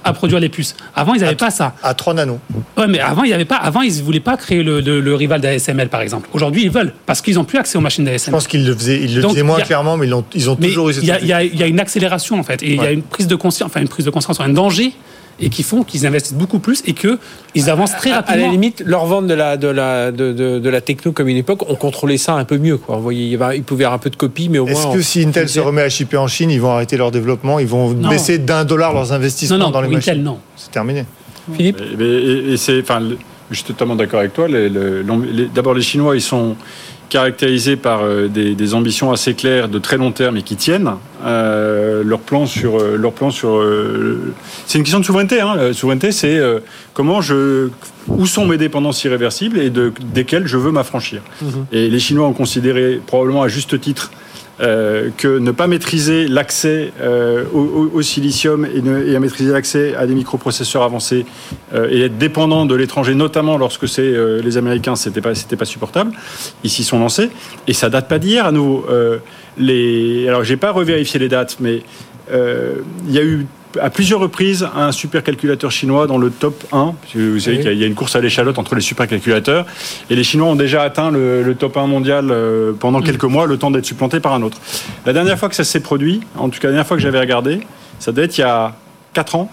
à produire les puces. Avant, ils n'avaient pas ça. À trois nanos. Ouais, mais avant, il y avait pas. Avant, ils ne voulaient pas créer le, le, le rival d'A S M L, par exemple. Aujourd'hui, ils veulent parce qu'ils n'ont plus accès aux machines d'A S M L. Je pense qu'ils le faisaient, ils le Donc, disaient moins a, clairement, mais ils ont, ils ont toujours eu cette. Il y a, il y a, il y a une accélération en fait, et ouais. il y a une prise de conscience, enfin une prise de conscience, un danger. Et qui font qu'ils investissent beaucoup plus et qu'ils avancent très rapidement. À la limite, leur vente de la, de la, de, de, de la techno comme une époque, on contrôlait ça un peu mieux. Quoi. Vous voyez, ils pouvaient avoir un peu de copies, mais au Est-ce moins... Est-ce que si Intel se remet à shipper en Chine, ils vont arrêter leur développement, ils vont non. baisser d'un dollar leurs investissements non, non, dans les Intel, machines non. C'est terminé. Philippe et, et, et c'est, enfin, je suis totalement d'accord avec toi. Les, les, les, d'abord, les Chinois, ils sont caractérisés par euh, des, des ambitions assez claires de très long terme et qui tiennent. Euh, leur plan sur euh, leur plan sur euh, c'est une question de souveraineté. Hein. La souveraineté, c'est euh, comment je où sont mes dépendances irréversibles et de, desquelles je veux m'affranchir. Mmh. Et les Chinois ont considéré probablement à juste titre Euh, que ne pas maîtriser l'accès euh, au, au, au silicium et, ne, et à maîtriser l'accès à des microprocesseurs avancés euh, et être dépendant de l'étranger, notamment lorsque c'est euh, les Américains, c'était pas c'était pas supportable. Ils s'y sont lancés et ça date pas d'hier à nouveau. Euh, les alors j'ai pas revérifié les dates, mais euh, il y a eu à plusieurs reprises un supercalculateur chinois dans le top un. Vous savez oui. qu'il y a une course à l'échalote entre les supercalculateurs. Et les Chinois ont déjà atteint le, le top un mondial pendant quelques mois, le temps d'être supplanté par un autre. La dernière fois que ça s'est produit, en tout cas la dernière fois que j'avais regardé, ça devait être il y a quatre ans.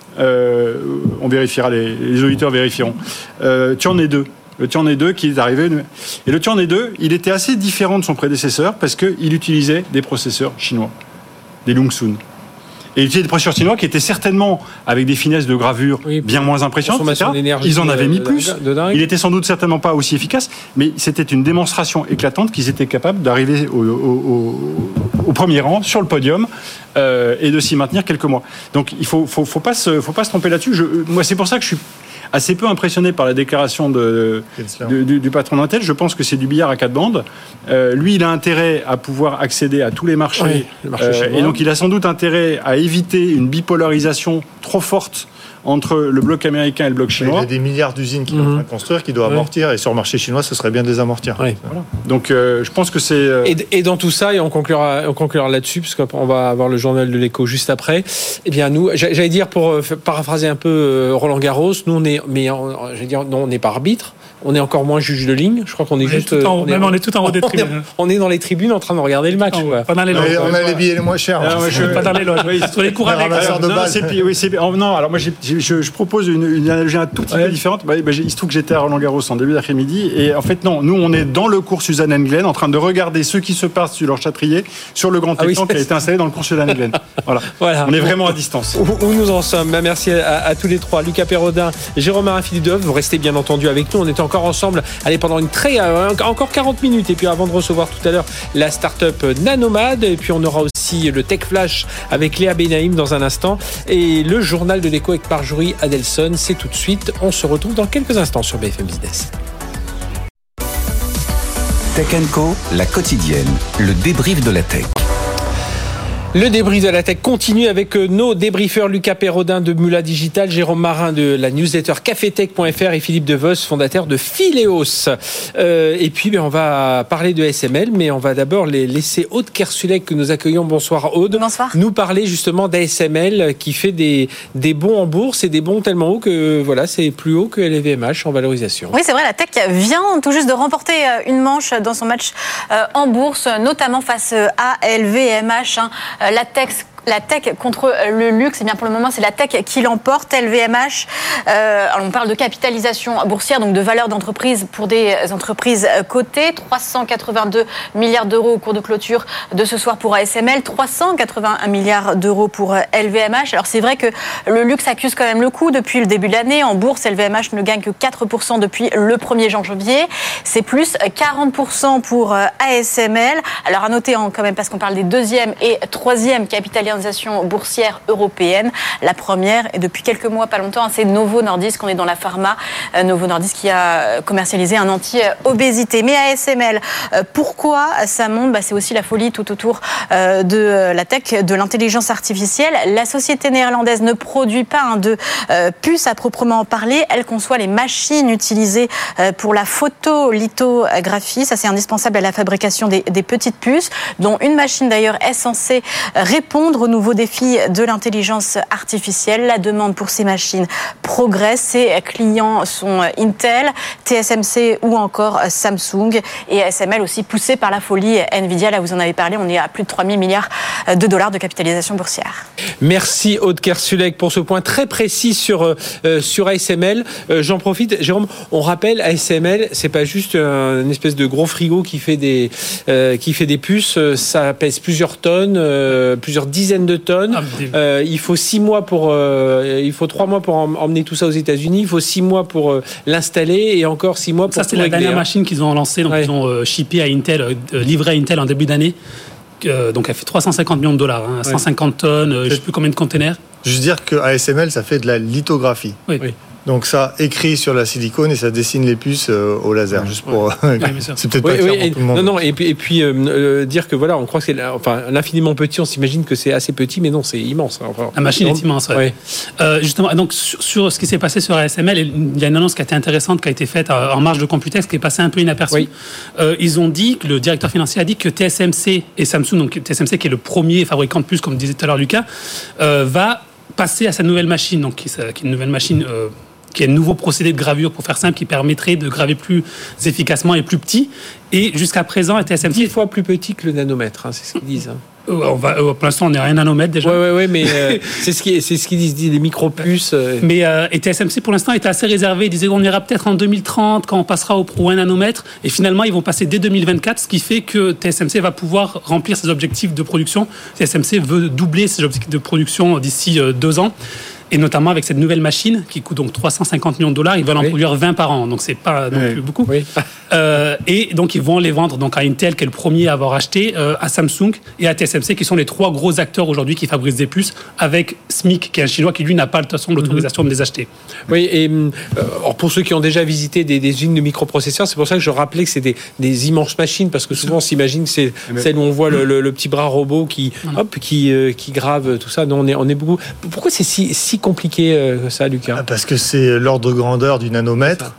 Euh, on vérifiera, les, les auditeurs vérifieront. Euh, Tianhe deux. Le Tianhe deux qui est arrivé. Et le Tianhe deux, il était assez différent de son prédécesseur parce qu'il utilisait des processeurs chinois, des Lungsun. Et il utilisait des processeurs chinois qui étaient certainement avec des finesses de gravure oui, bien moins impressionnantes. Ils en avaient mis plus. Il était sans doute certainement pas aussi efficace, mais c'était une démonstration éclatante qu'ils étaient capables d'arriver au, au, au, au premier rang, sur le podium, euh, et de s'y maintenir quelques mois. Donc il faut, faut, faut pas se, faut pas se tromper là-dessus. Je, moi, c'est pour ça que je suis assez peu impressionné par la déclaration de, de, du, du patron d'Intel. Je pense que c'est du billard à quatre bandes. Euh, lui, il a intérêt à pouvoir accéder à tous les marchés. Oui, les marchés euh, et donc, il a sans doute intérêt à éviter une bipolarisation trop forte entre le bloc américain et le bloc chinois. Il y a des milliards d'usines qu'il est en train de construire, qui doivent oui. amortir, et sur le marché chinois, ce serait bien de les amortir. Oui. Voilà. Donc, euh, je pense que c'est... Euh... Et, et dans tout ça, et on conclura, on conclura là-dessus, parce qu'on va avoir le journal de l'écho juste après, eh bien, nous, j'allais dire, pour paraphraser un peu Roland Garros, nous, on est, mais, j'allais dire, non, on n'est pas arbitre. On est encore moins juge de ligne. Je crois qu'on est on juste. Est en, on, est, on est tout en haut des on tribunes. Est, on est dans les tribunes en train de regarder le match. Quoi. Pas dans les loges. On a les billets les moins chers. Non, je ne pas dans les loges. Oui, sur les cours avec. Alors, non, c'est, oui, c'est, oh, non, alors moi, j'ai, je, je propose une, une analogie un tout petit ouais. peu différente. Bah, bah, il se trouve que j'étais à Roland Garros en début d'après-midi. Et en fait, non, nous, on est dans le cours Suzanne Englen en train de regarder ce qui se passe sur leur châtrier sur le grand écran ah oui, qui a été installé dans le cours Suzanne Englen. Voilà. voilà. On est vraiment à distance. Où, où nous en sommes. Bah, merci à, à tous les trois. Lucas Perrodin, Jérôme Marin, Philippe Dehoff. Vous restez bien entendu avec nous. On était encore ensemble. Allez, pendant une très encore quarante minutes, et puis avant de recevoir tout à l'heure la start-up Nanomad, et puis on aura aussi le Tech Flash avec Léa Benaïm dans un instant, et le journal de l'écho avec Marjorie Adelson. C'est tout de suite, on se retrouve dans quelques instants sur B F M Business. Tech and Co, la quotidienne, le débrief de la tech. Le débrief de la tech continue avec nos débriefeurs Lucas Perrodin de Mula Digital, Jérôme Marin de la newsletter cafetech point f r et Philippe Devoss, fondateur de Phileos. Euh, et puis ben, on va parler de S M L, mais on va d'abord les laisser Aude Kersulek, que nous accueillons. Bonsoir Aude. Bonsoir. Nous parler justement d'A S M L qui fait des, des bons en bourse, et des bons tellement hauts que voilà, c'est plus haut que L V M H en valorisation. Oui, c'est vrai, la tech vient tout juste de remporter une manche dans son match en bourse, notamment face à L V M H. Hein. La tech, la tech contre le luxe, et bien pour le moment c'est la tech qui l'emporte. L V M H, euh, alors on parle de capitalisation boursière, donc de valeur d'entreprise pour des entreprises cotées, trois cent quatre-vingt-deux milliards d'euros au cours de clôture de ce soir pour A S M L, trois cent quatre-vingt-un milliards d'euros pour L V M H. Alors c'est vrai que le luxe accuse quand même le coup depuis le début de l'année. En bourse, L V M H ne gagne que quatre pour cent depuis le premier janvier. C'est plus quarante pour cent pour A S M L. Alors à noter quand même, parce qu'on parle des deuxième et troisième capitalisations boursière européenne. La première, et depuis quelques mois, pas longtemps, c'est Novo Nordisk. On est dans la pharma. Euh, Novo Nordisk qui a commercialisé un anti-obésité. Mais A S M L, euh, pourquoi ça monte ? Bah, c'est aussi la folie tout autour euh, de la tech, de l'intelligence artificielle. La société néerlandaise ne produit pas hein, de euh, puces à proprement parler. Elle conçoit les machines utilisées euh, pour la photolithographie. Ça, c'est indispensable à la fabrication des, des petites puces, dont une machine d'ailleurs est censée répondre répondre aux nouveaux défis de l'intelligence artificielle. La demande pour ces machines progresse. Ses clients sont Intel, T S M C ou encore Samsung. Et A S M L aussi poussé par la folie Nvidia. Là, vous en avez parlé, on est à plus de trois mille milliards de dollars de capitalisation boursière. Merci Aude Kersulek pour ce point très précis sur, euh, sur A S M L. Euh, j'en profite, Jérôme, on rappelle, A S M L, c'est pas juste un, une espèce de gros frigo qui fait des, euh, qui fait des puces. Ça pèse plusieurs tonnes, euh, plusieurs dizaines de tonnes. Euh, il faut six mois pour, euh, il faut trois mois pour emmener tout ça aux États-Unis. Il faut six mois pour euh, l'installer et encore six mois pour ça, tout c'est la régler, dernière hein. machine qu'ils ont lancée, donc ouais. ils ont euh, shippé à Intel, euh, livré à Intel en début d'année. Euh, donc elle fait trois cent cinquante millions de dollars, hein, ouais. cent cinquante tonnes, euh, je ne sais plus combien de conteneurs. Juste dire que A S M L, ça fait de la lithographie. Oui. oui. Donc ça écrit sur la silicone et ça dessine les puces euh, au laser. Juste pour, oui, c'est peut-être oui, pas clair oui, pour et, tout le monde. Non, non, et puis, et puis euh, euh, dire que voilà, on croit que c'est enfin l'infiniment petit, on s'imagine que c'est assez petit, mais non, c'est immense. Enfin, la machine est immense. Ouais. Ouais. Euh, justement, donc sur, sur ce qui s'est passé sur A S M L, il y a une annonce qui a été intéressante qui a été faite en marge de Computex, qui est passée un peu inaperçue. Oui. Euh, ils ont dit que le directeur financier a dit que T S M C et Samsung, donc T S M C qui est le premier fabricant de puces, comme disait tout à l'heure Lucas, euh, va passer à sa nouvelle machine, donc qui, qui est une nouvelle machine. Euh, qui est un nouveau procédé de gravure, pour faire simple, qui permettrait de graver plus efficacement et plus petit. Et jusqu'à présent, T S M C... dix fois plus petit que le nanomètre, hein, c'est ce qu'ils disent. Hein. Euh, on va, euh, pour l'instant, on est à un nanomètre déjà. Oui, oui, oui, mais euh, c'est ce qui, c'est ce qu'ils disent, des micro-puces. Euh... Mais euh, et T S M C, pour l'instant, était assez réservé. Ils disaient qu'on ira peut-être en deux mille trente, quand on passera au, au un nanomètre. Et finalement, ils vont passer dès deux mille vingt-quatre, ce qui fait que T S M C va pouvoir remplir ses objectifs de production. T S M C veut doubler ses objectifs de production d'ici euh, deux ans. Et notamment avec cette nouvelle machine qui coûte donc trois cent cinquante millions de dollars, ils veulent en oui. produire vingt par an, donc c'est pas non oui. plus beaucoup. Oui. Euh, et donc ils vont les vendre donc à Intel, qui est le premier à avoir acheté, euh, à Samsung et à T S M C, qui sont les trois gros acteurs aujourd'hui qui fabriquent des puces, avec S M I C, qui est un Chinois qui lui n'a pas de toute façon l'autorisation mm-hmm. de les acheter. Oui, et euh, alors pour ceux qui ont déjà visité des, des usines de microprocesseurs, c'est pour ça que je rappelais que c'est des, des immenses machines, parce que souvent on s'imagine que c'est Mais... celle où on voit le, le, le petit bras robot qui, mm-hmm. hop, qui, euh, qui grave tout ça. Non, on est, on est beaucoup. Pourquoi c'est si, si compliqué que ça, Lucas? Parce que c'est l'ordre de grandeur du nanomètre,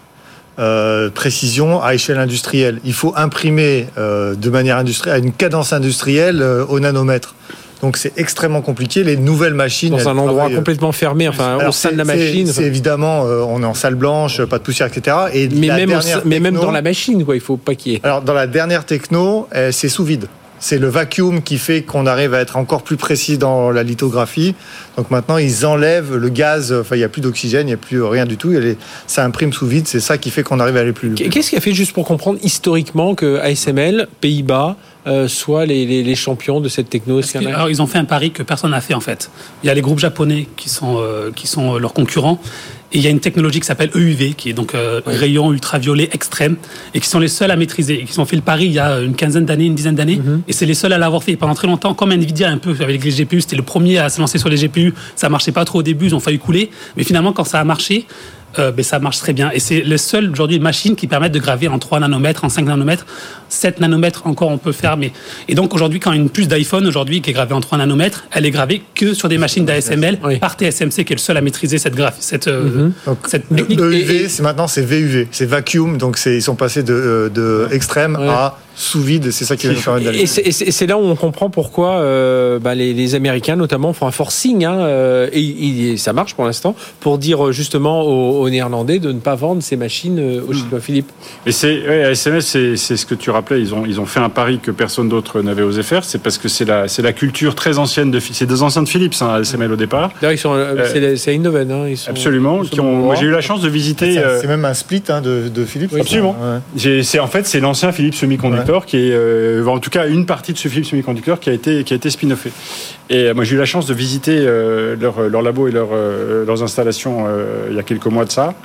euh, précision à échelle industrielle. Il faut imprimer euh, de manière industrielle, à une cadence industrielle euh, au nanomètre. Donc c'est extrêmement compliqué. Les nouvelles machines... Dans un endroit complètement fermé, enfin Alors, au sein de la machine. C'est, c'est évidemment, euh, on est en salle blanche, pas de poussière, et cetera. Et mais même, au, techno, mais même dans la machine, quoi, il faut pas qu'il y ait... Alors dans la dernière techno, euh, c'est sous vide. C'est le vacuum qui fait qu'on arrive à être encore plus précis dans la lithographie. Donc maintenant, ils enlèvent le gaz. Enfin, il n'y a plus d'oxygène, il n'y a plus rien du tout. Les, ça imprime sous vide. C'est ça qui fait qu'on arrive à aller plus loin. Qu'est-ce qui a fait, juste pour comprendre historiquement, que A S M L, Pays-Bas, euh, soient les, les, les champions de cette techno? Que, alors, ils ont fait un pari que personne n'a fait, en fait. Il y a les groupes japonais qui sont, euh, qui sont leurs concurrents. Et il y a une technologie qui s'appelle E U V, qui est donc euh, ouais. rayon ultraviolet extrême, et qui sont les seuls à maîtriser, et qui ont fait le pari il y a une quinzaine d'années, une dizaine d'années, mm-hmm. et c'est les seuls à l'avoir fait. Et pendant très longtemps, comme Nvidia un peu avec les G P U, c'était le premier à se lancer sur les G P U, ça marchait pas trop au début, ils ont failli couler, mais finalement quand ça a marché, euh, ben, ça marche très bien. Et c'est les seules aujourd'hui machines qui permettent de graver en trois nanomètres, en cinq nanomètres, sept nanomètres encore on peut faire. Mais... Et donc aujourd'hui, quand une puce d'iPhone aujourd'hui qui est gravée en trois nanomètres, elle est gravée que sur des machines d'A S M L oui. par T S M C, qui est le seul à maîtriser cette graphie, cette, mm-hmm. donc, cette technique. E U V, c'est maintenant c'est V U V, c'est vacuum, donc c'est, ils sont passés de, de extrême ouais. à sous vide, c'est ça qui va nous permettre d'aller. Et c'est, et c'est là où on comprend pourquoi euh, bah, les, les Américains notamment font un forcing, hein, euh, et, et ça marche pour l'instant, pour dire justement aux, aux Néerlandais de ne pas vendre ces machines aux Chinois. Mmh. Philippe. Et c'est ouais, A S M L, c'est, c'est ce que tu rappelais, ils ont ils ont fait un pari que personne d'autre n'avait osé faire, c'est parce que c'est la c'est la culture très ancienne de c'est des anciens de Philips, hein, A S M L au départ. D'ailleurs, ils sont euh, c'est, c'est Innoven, hein, ils sont absolument. Qui ont, moi, j'ai eu la chance de visiter. C'est, euh, c'est même un split hein, de, de Philips. Oui, absolument. Ouais. J'ai, c'est en fait c'est l'ancien Philips semi-conducteur ouais. qui est euh, en tout cas une partie de ce Philips semi-conducteur qui a été qui a été spin-offé. Et euh, moi j'ai eu la chance de visiter euh, leur leur labo et leur euh, leurs installations euh, il y a quelques mois de ça.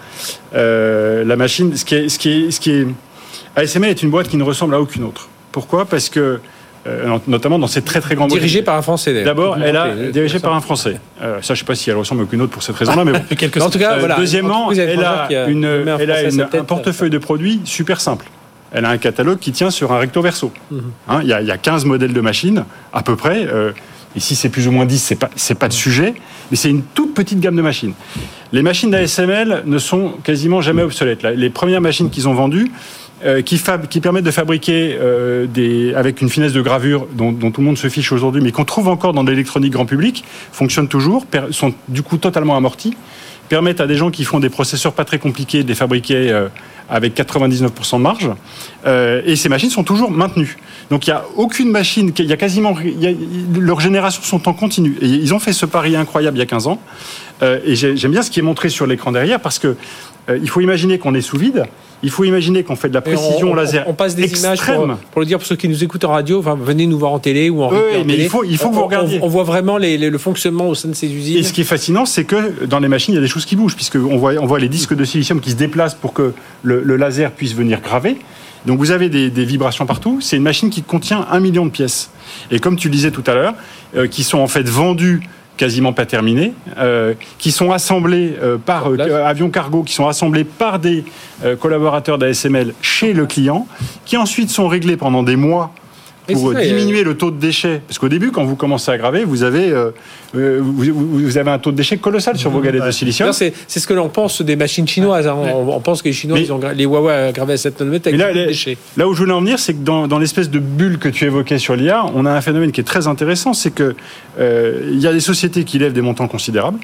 Euh, la machine, ce qui est ce qui est ce qui est A S M L est une boîte qui ne ressemble à aucune autre. Pourquoi ? Parce que Euh, notamment dans ces très très grands dirigée par un Français d'ailleurs. D'abord, elle a dirigée par un Français. Euh, ça, je sais pas si elle ressemble à aucune autre pour cette raison-là, mais bon. Quelque en tout cas, euh, voilà. Deuxièmement, elle a, a une, elle a une, un portefeuille de produits super simple. Elle a un catalogue qui tient sur un recto verso. Mm-hmm. Hein, il y a, il y a quinze modèles de machines à peu près. Euh, ici, c'est plus ou moins dix. C'est pas, c'est pas de sujet, mais c'est une toute petite gamme de machines. Les machines d'A S M L ne sont quasiment jamais obsolètes. Les premières machines qu'ils ont vendues, euh, qui, fab, qui permettent de fabriquer euh, des, avec une finesse de gravure dont, dont tout le monde se fiche aujourd'hui, mais qu'on trouve encore dans l'électronique grand public, fonctionnent toujours, per, sont du coup totalement amortis, permettent à des gens qui font des processeurs pas très compliqués de les fabriquer euh, avec quatre-vingt-dix-neuf pour cent de marge. Euh, et ces machines sont toujours maintenues. Donc il n'y a aucune machine, il y a quasiment, il y a, leurs générations sont en continu. Et ils ont fait ce pari incroyable il y a quinze ans. Euh, et j'aime bien ce qui est montré sur l'écran derrière, parce que euh, il faut imaginer qu'on est sous vide. Il faut imaginer qu'on fait de la précision on, on, laser. On passe des extrême. images pour, pour le dire pour ceux qui nous écoutent en radio. Enfin, venez nous voir en télé ou en oui, replay en mais télé. il faut, il faut on, que vous regardiez. On, on voit vraiment les, les, le fonctionnement au sein de ces usines. Et ce qui est fascinant, c'est que dans les machines, il y a des choses qui bougent, puisqu'on voit, on voit les disques de silicium qui se déplacent pour que le, le laser puisse venir graver. Donc vous avez des, des vibrations partout. C'est une machine qui contient un million de pièces. Et comme tu le disais tout à l'heure, euh, qui sont en fait vendues quasiment pas terminées, euh, qui sont assemblées euh, par euh, avions cargo, qui sont assemblées par des euh, collaborateurs d'A S M L chez le client, qui ensuite sont réglés pendant des mois pour ça, diminuer euh... le taux de déchets. Parce qu'au début, quand vous commencez à graver, vous avez, euh, vous, vous avez un taux de déchets colossal sur vos galettes ouais. de silicium. C'est, c'est ce que l'on pense des machines chinoises. Hein. Ouais. On, on pense que les Chinois, ils ont, les Huawei gravé à sept nanomètres avec là, des les, déchets. Là où je voulais en venir, c'est que dans, dans l'espèce de bulle que tu évoquais sur l'I A, on a un phénomène qui est très intéressant, c'est qu'il euh, y a des sociétés qui lèvent des montants considérables,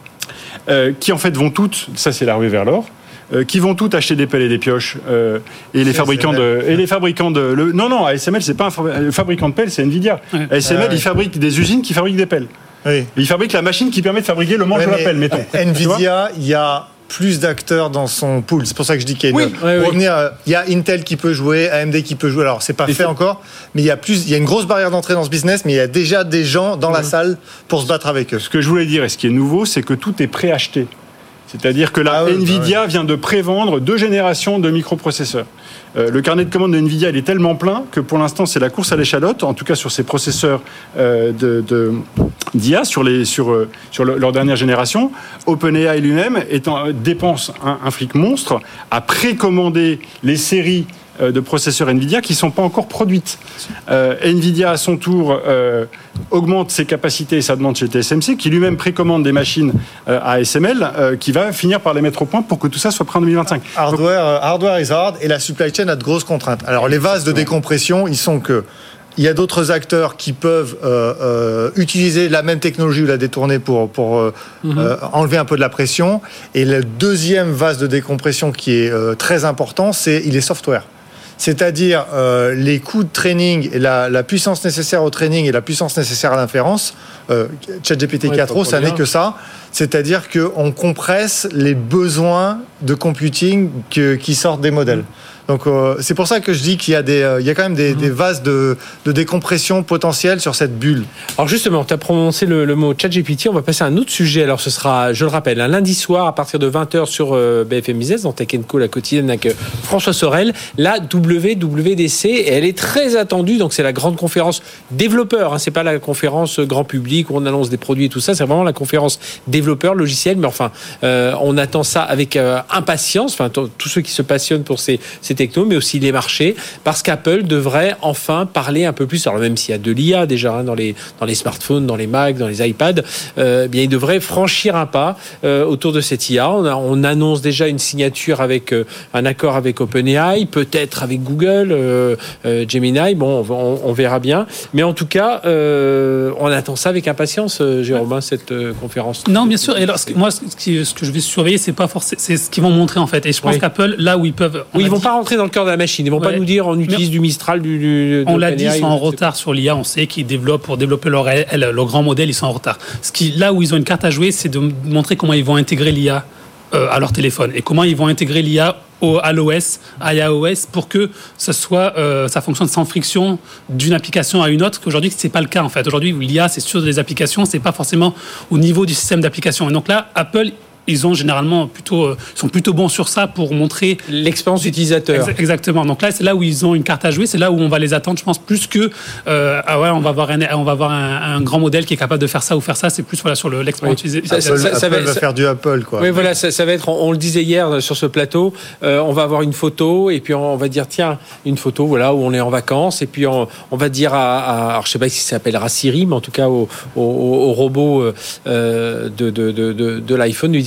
euh, qui en fait vont toutes, ça c'est la ruée vers l'or, Euh, qui vont toutes acheter des pelles et des pioches euh, et les fabricants de et les fabricants de le, non non A S M L c'est pas un fabricant de pelles, c'est Nvidia. Ouais. A S M L ah, ouais. il fabrique des usines qui fabriquent des pelles. Oui. Il fabrique la machine qui permet de fabriquer le manche ouais, de la pelle, mettons. Nvidia, il y a plus d'acteurs dans son pool. C'est pour ça que je dis qu'il y a une... Oui, oui, pour oui. revenir, il y a Intel qui peut jouer, A M D qui peut jouer. Alors, c'est pas et fait c'est... encore, mais il y a plus, il y a une grosse barrière d'entrée dans ce business, mais il y a déjà des gens dans mmh. la salle pour se battre avec eux. Ce que je voulais dire, et ce qui est nouveau, c'est que tout est préacheté. C'est-à-dire que la ah oui, Nvidia bah oui. vient de prévendre deux générations de microprocesseurs. Euh, le carnet de commandes de Nvidia, il est tellement plein que pour l'instant, c'est la course à l'échalote, en tout cas sur ces processeurs euh, de, de, d'I A, sur, les, sur, euh, sur le, leur dernière génération. OpenAI lui-même étant, dépense un, un fric monstre à précommander les séries de processeurs Nvidia qui ne sont pas encore produites. Euh, Nvidia, à son tour, euh, augmente ses capacités et sa demande chez T S M C, qui lui-même précommande des machines euh, à A S M L, euh, qui va finir par les mettre au point pour que tout ça soit prêt en deux mille vingt-cinq. Hardware, Donc, hardware is hard, et la supply chain a de grosses contraintes. Alors, les vases de décompression, ils sont que... Il y a d'autres acteurs qui peuvent euh, euh, utiliser la même technologie ou la détourner pour, pour euh, mm-hmm. euh, enlever un peu de la pression. Et le deuxième vase de décompression qui est euh, très important, c'est il est software. C'est-à-dire euh, les coûts de training et la, la puissance nécessaire au training et la puissance nécessaire à l'inférence. Euh, ChatGPT ouais, quatre o, ça n'est que ça. C'est-à-dire qu'on compresse les besoins de computing que, qui sortent des modèles. Mmh. Donc euh, c'est pour ça que je dis qu'il y a, des, euh, il y a quand même des, mmh. des vases de, de décompression potentiels sur cette bulle. Alors justement, tu as prononcé le, le mot ChatGPT, on va passer à un autre sujet. Alors ce sera, je le rappelle, un lundi soir à partir de vingt heures sur euh, B F M Business, dans Tech and Co, la quotidienne avec euh, François Sorel, la W W D C, et elle est très attendue, donc c'est la grande conférence développeur, hein, c'est pas la conférence grand public où on annonce des produits et tout ça, c'est vraiment la conférence développeur logiciel, mais enfin, euh, on attend ça avec euh, impatience, enfin t- tous ceux qui se passionnent pour ces, ces technos, mais aussi les marchés, parce qu'Apple devrait enfin parler un peu plus, alors même s'il y a de l'I A déjà hein, dans, les, dans les smartphones, dans les Macs, dans les iPads, euh, bien il devrait franchir un pas euh, autour de cette I A. On, a, on annonce déjà une signature avec euh, un accord avec OpenAI, peut-être avec Google, euh, euh, Gemini, bon, on, on verra bien, mais en tout cas, euh, on attend ça avec impatience, euh, Jérôme, hein, cette euh, conférence. Non, bien sûr, et alors, moi, ce, qui, ce que je vais surveiller, c'est pas forcément, c'est ce qu'ils vont montrer en fait, et je pense oui. qu'Apple, là où ils peuvent... Oui, ils vont dit, pas rentrer dans le cœur de la machine, ils vont ouais. pas nous dire on utilise mais du Mistral, du... du on l'a dit, ils sont en retard sur l'I A, on sait qu'ils développent, pour développer leur, leur grand modèle, ils sont en retard. Ce qui, là où ils ont une carte à jouer, c'est de montrer comment ils vont intégrer l'I A euh, à leur téléphone, et comment ils vont intégrer l'I A au, à l'O S, à iOS, pour que ça soit, euh, ça fonctionne sans friction d'une application à une autre, qu'aujourd'hui, c'est pas le cas, en fait. Aujourd'hui, l'I A, c'est sur des applications, c'est pas forcément au niveau du système d'application. Et donc là, Apple, ils ont généralement plutôt, euh, sont plutôt bons sur ça pour montrer l'expérience utilisateur. Exactement. Donc là, c'est là où ils ont une carte à jouer. C'est là où on va les attendre, je pense, plus que euh, ah ouais, on va avoir un, on va avoir un, un grand modèle qui est capable de faire ça ou faire ça. C'est plus voilà sur le, l'expérience oui. utilisateur. Ça, ça, ça, ça va, va faire du Apple, quoi. Oui, voilà, ça, ça va être. On, on le disait hier sur ce plateau. Euh, on va avoir une photo et puis on, on va dire tiens, une photo, voilà, où on est en vacances et puis on, on va dire à, à, alors je sais pas si ça s'appellera Siri, mais en tout cas au, au, au robot euh, de, de, de, de, de l'iPhone, lui dire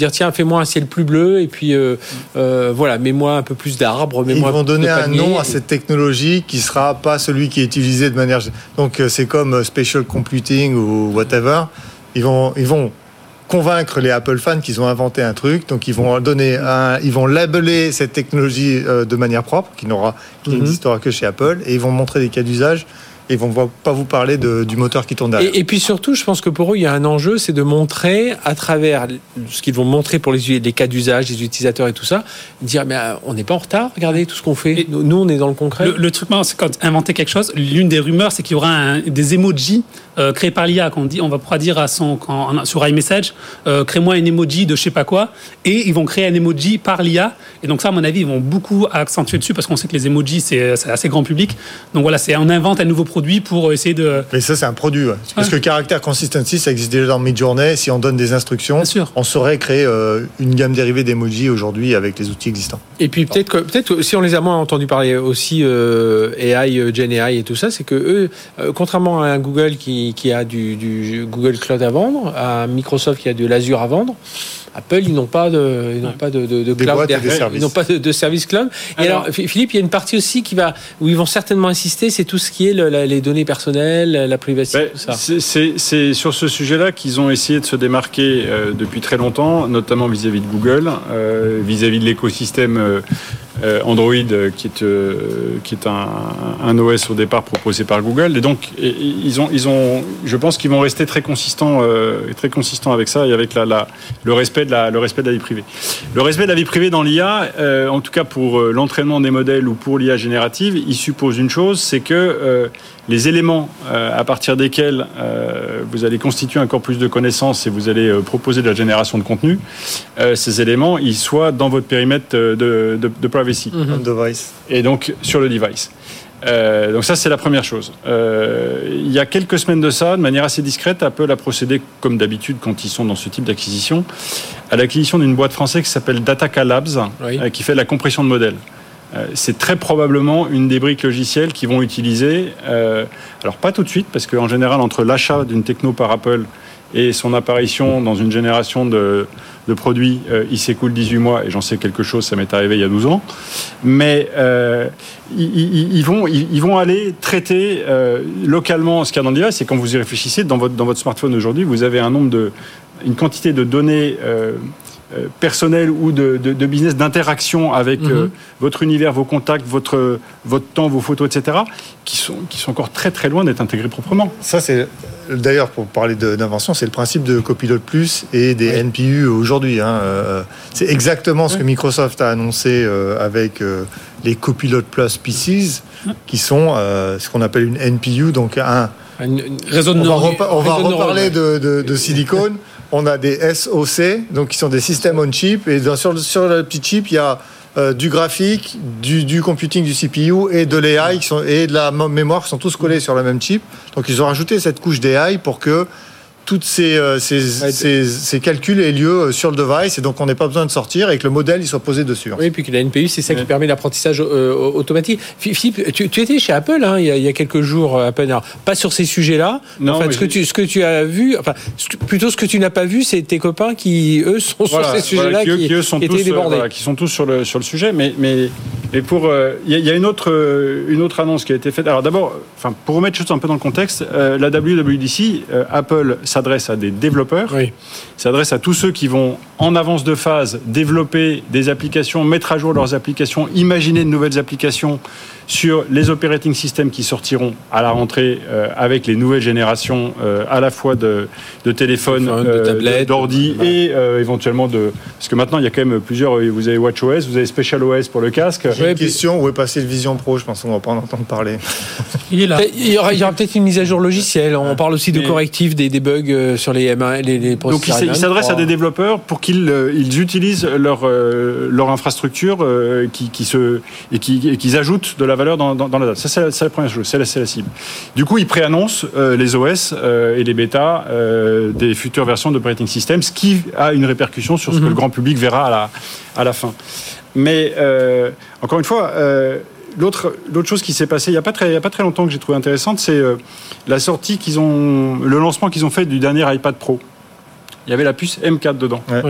dire tiens, fais-moi un ciel plus bleu et puis euh, euh, voilà, mets-moi un peu plus d'arbres. Mets-moi Ils vont donner un paniers, nom à et... cette technologie qui sera pas celui qui est utilisé de manière. Donc c'est comme spatial computing ou whatever. Ils vont, ils vont convaincre les Apple fans qu'ils ont inventé un truc, donc ils vont donner un, ils vont labeler cette technologie euh, de manière propre, qui n'aura, qui mm-hmm. n'existera que chez Apple, et ils vont montrer des cas d'usage. Et ils ne vont pas vous parler de, du moteur qui tourne derrière. Et, et puis surtout, je pense que pour eux, il y a un enjeu, c'est de montrer, à travers ce qu'ils vont montrer pour les, les cas d'usage, les utilisateurs et tout ça, dire, mais on n'est pas en retard, regardez tout ce qu'on fait. Et nous, on est dans le concret. Le, le truc, c'est quand inventer quelque chose, l'une des rumeurs, c'est qu'il y aura un, des emojis euh, créés par l'I A. Quand on, dit, on va pouvoir dire à son, quand, sur iMessage, euh, crée-moi un emoji de je sais pas quoi, et ils vont créer un emoji par l'I A. Et donc ça, à mon avis, ils vont beaucoup accentuer dessus, parce qu'on sait que les emojis, c'est, c'est assez grand public. Donc voilà, c'est, on invente un nouveau produit pour essayer de... Mais ça, c'est un produit, ouais. Parce ouais. que Character Consistency, ça existe déjà dans Midjourney. Si on donne des instructions, on saurait créer euh, une gamme dérivée d'emojis aujourd'hui avec les outils existants. Et puis peut-être que, peut-être si on les a moins entendu parler aussi euh, A I, Gen A I et tout ça, c'est que eux, euh, contrairement à un Google qui, qui a du, du Google Cloud à vendre, à un Microsoft qui a de l'Azure à vendre, Apple, ils n'ont pas de, ils n'ont pas de, de, de cloud, ils n'ont pas de, de service cloud. Et alors, alors, Philippe, il y a une partie aussi qui va, où ils vont certainement insister, c'est tout ce qui est le, la, les données personnelles, la privacité, ben, tout ça. C'est, c'est, c'est sur ce sujet-là qu'ils ont essayé de se démarquer euh, depuis très longtemps, notamment vis-à-vis de Google, euh, vis-à-vis de l'écosystème euh, euh, Android, qui est, euh, qui est un, un O S au départ proposé par Google. Et donc, et, ils ont, ils ont, je pense qu'ils vont rester très consistants, euh, très consistants avec ça et avec la, la, le respect de la, le respect de la vie privée. Le respect de la vie privée dans l'I A, euh, en tout cas pour euh, l'entraînement des modèles ou pour l'I A générative, il suppose une chose, c'est que euh, les éléments euh, à partir desquels euh, vous allez constituer encore plus de connaissances et vous allez euh, proposer de la génération de contenu, euh, ces éléments, ils soient dans votre périmètre de, de, de privacy. Mm-hmm. Device. Et donc sur le device. Euh, donc ça, c'est la première chose. Euh, il y a quelques semaines de ça, de manière assez discrète, Apple a procédé, comme d'habitude quand ils sont dans ce type d'acquisition, à l'acquisition d'une boîte française qui s'appelle Dataka Labs, oui. euh, qui fait de la compression de modèles. Euh, c'est très probablement une des briques logicielles qu'ils vont utiliser. Euh, alors pas tout de suite, parce qu'en général, entre l'achat d'une techno par Apple et son apparition dans une génération de, de produits, euh, il s'écoule dix-huit mois, et j'en sais quelque chose, ça m'est arrivé il y a douze ans. Mais euh, ils, ils, vont, ils, ils vont aller traiter euh, localement ce qu'il y a dans le device. Et quand vous y réfléchissez, dans votre, dans votre smartphone aujourd'hui, vous avez un nombre de, une quantité de données euh, euh, personnelles ou de, de, de business, d'interaction avec mm-hmm. euh, votre univers, vos contacts, votre, votre temps, vos photos, et cetera, qui sont, qui sont encore très très loin d'être intégrés proprement. Ça, c'est d'ailleurs, pour parler de, d'invention, c'est le principe de Copilot Plus et des oui. N P U aujourd'hui. Hein. Euh, c'est exactement ce oui. que Microsoft a annoncé euh, avec euh, les Copilot Plus P Cs, qui sont euh, ce qu'on appelle une N P U, donc un une, une réseau de on neuro- va, repa- on va réseau reparler de, de, de silicone. On a des S O C, donc qui sont des systèmes on chip, et dans, sur, sur le petit chip, il y a euh, du graphique, du, du computing du C P U et de l'A I qui sont, et de la mémoire qui sont tous collés sur le même chip. Donc ils ont rajouté cette couche d'A I pour que toutes ces, euh, ces, ouais, ces, ces calculs aient lieu sur le device, et donc on n'ait pas besoin de sortir et que le modèle il soit posé dessus. Oui, et puis que la N P U, c'est ça ouais. qui permet l'apprentissage euh, automatique. Philippe, tu, tu étais chez Apple hein, il, y a, il y a quelques jours à peine. Alors, pas sur ces sujets-là. Non, en fait, ce que, tu, ce que tu as vu, enfin, plutôt ce que tu n'as pas vu, c'est tes copains qui, eux, sont voilà, sur ces sujets-là, voilà, qui, qui, eux, sont qui étaient tous, débordés. Voilà, qui sont tous sur le, sur le sujet, mais... mais... Et pour, il euh, y, y a une autre, une autre annonce qui a été faite. Alors d'abord, enfin, pour remettre les choses un peu dans le contexte, euh, la W W D C, euh, Apple s'adresse à des développeurs, oui. s'adresse à tous ceux qui vont en avance de phase développer des applications, mettre à jour leurs applications, imaginer de nouvelles applications sur les operating systems qui sortiront à la rentrée euh, avec les nouvelles générations euh, à la fois de, de téléphones, euh, de tablettes, d'ordi ouais. et euh, éventuellement de... Parce que maintenant, il y a quand même plusieurs... Vous avez WatchOS, vous avez SpecialOS pour le casque. J'ai une question, où est passé le Vision Pro? Je pense qu'on ne va pas en entendre parler. Il est là. Il y aura, il y aura peut-être une mise à jour logicielle. On parle aussi de correctifs des, des bugs sur les M un, les, les processeurs. Donc, il s'adresse à des développeurs pour qu'ils euh, ils utilisent leur, euh, leur infrastructure euh, qui, qui se, et, qui, et qu'ils ajoutent de la valeur dans, dans, dans la date. Ça, c'est la, c'est la première chose, c'est la, c'est la cible. Du coup, ils préannoncent euh, les O S euh, et les bêtas euh, des futures versions d'operating system, ce qui a une répercussion sur ce mm-hmm. que le grand public verra à la, à la fin. Mais, euh, encore une fois... Euh, L'autre, l'autre chose qui s'est passée il n'y a pas très, il y a pas très longtemps que j'ai trouvé intéressante, c'est euh, la sortie qu'ils ont, le lancement qu'ils ont fait du dernier iPad Pro. Il y avait la puce M quatre dedans. Ouais. Oui.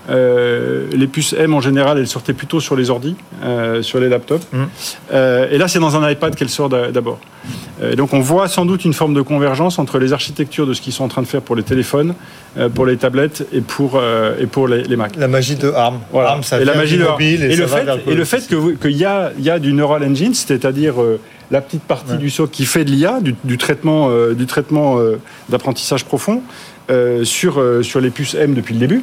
Euh, les puces M, en général, elles sortaient plutôt sur les ordis, euh, sur les laptops. Mmh. Euh, et là, c'est dans un iPad qu'elle sort d'abord. Euh, donc, on voit sans doute une forme de convergence entre les architectures de ce qu'ils sont en train de faire pour les téléphones, euh, pour les tablettes et pour, euh, et pour les, les Mac. La magie de ARM. Voilà. ARM, ça et vient la magie du de mobile. Et, et, ça le va fait, vers le et le fait qu'il y a, y a du Neural Engine, c'est-à-dire euh, la petite partie ouais. du S O C qui fait de l'I A, du, du traitement, euh, du traitement euh, d'apprentissage profond, euh, sur, euh, sur les puces M depuis le début.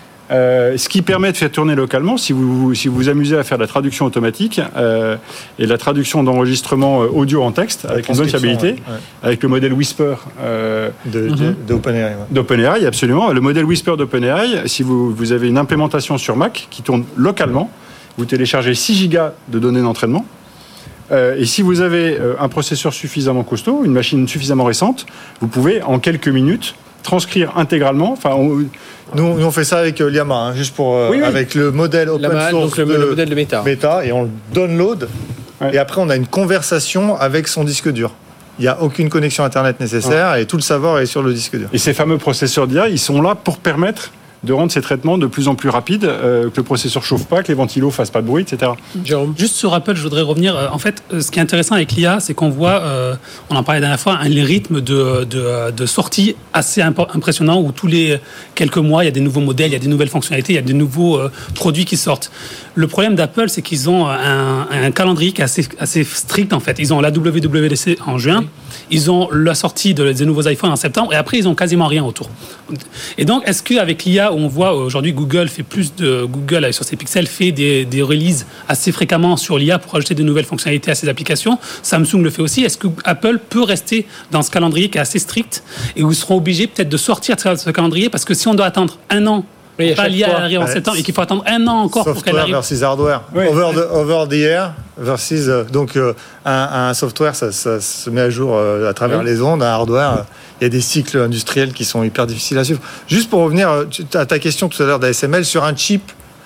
Euh, ce qui permet de faire tourner localement, si vous si vous, vous amusez à faire de la traduction automatique euh, et la traduction d'enregistrement audio en texte la avec une bonne fiabilité, ouais, ouais. avec le modèle Whisper euh, de, de, d'OpenAI. Ouais. d'OpenAI, absolument. Le modèle Whisper d'OpenAI, si vous, vous avez une implémentation sur Mac qui tourne localement, vous téléchargez six gigas de données d'entraînement. Euh, et si vous avez euh, un processeur suffisamment costaud, une machine suffisamment récente, vous pouvez en quelques minutes transcrire intégralement. Enfin, on... nous, nous on fait ça avec euh, Llama, hein, juste pour euh, oui, oui. avec le modèle open Llama, source donc le, de, le modèle de Meta. Meta, et on le download. Ouais. Et après, on a une conversation avec son disque dur. Il n'y a aucune connexion Internet nécessaire ouais. et tout le savoir est sur le disque dur. Et ces fameux processeurs d'I A, ils sont là pour permettre de rendre ces traitements de plus en plus rapides, euh, que le processeur chauffe pas, que les ventilos fassent pas de bruit, et cetera. Jérôme. Juste sur Apple, je voudrais revenir. En fait, ce qui est intéressant avec l'I A, c'est qu'on voit, euh, on en parlait la dernière fois, un rythme de, de, de sortie assez impressionnant où tous les quelques mois, il y a des nouveaux modèles, il y a des nouvelles fonctionnalités, il y a des nouveaux euh, produits qui sortent. Le problème d'Apple, c'est qu'ils ont un, un calendrier qui est assez, assez strict, en fait. Ils ont la W W D C en juin, oui. ils ont la sortie de, des nouveaux iPhones en septembre, et après, ils ont quasiment rien autour. Et donc, est-ce qu'avec l'I A, on voit aujourd'hui Google fait plus de Google sur ses pixels fait des, des releases assez fréquemment sur l'I A pour ajouter de nouvelles fonctionnalités à ses applications. Samsung le fait aussi. Est-ce que Apple peut rester dans ce calendrier qui est assez strict et où ils seront obligés peut-être de sortir de ce calendrier parce que si on doit attendre un an oui, pas l'I A arrive en ouais. septembre et qu'il faut attendre un an encore software pour qu'elle arrive. Versus hardware. Oui. Over, the, over the air versus euh, donc euh, un, un software ça, ça se met à jour euh, à travers oui. les ondes. Un hardware, il euh, y a des cycles industriels qui sont hyper difficiles à suivre. Juste pour revenir à ta question tout à l'heure d'A S M L sur un chip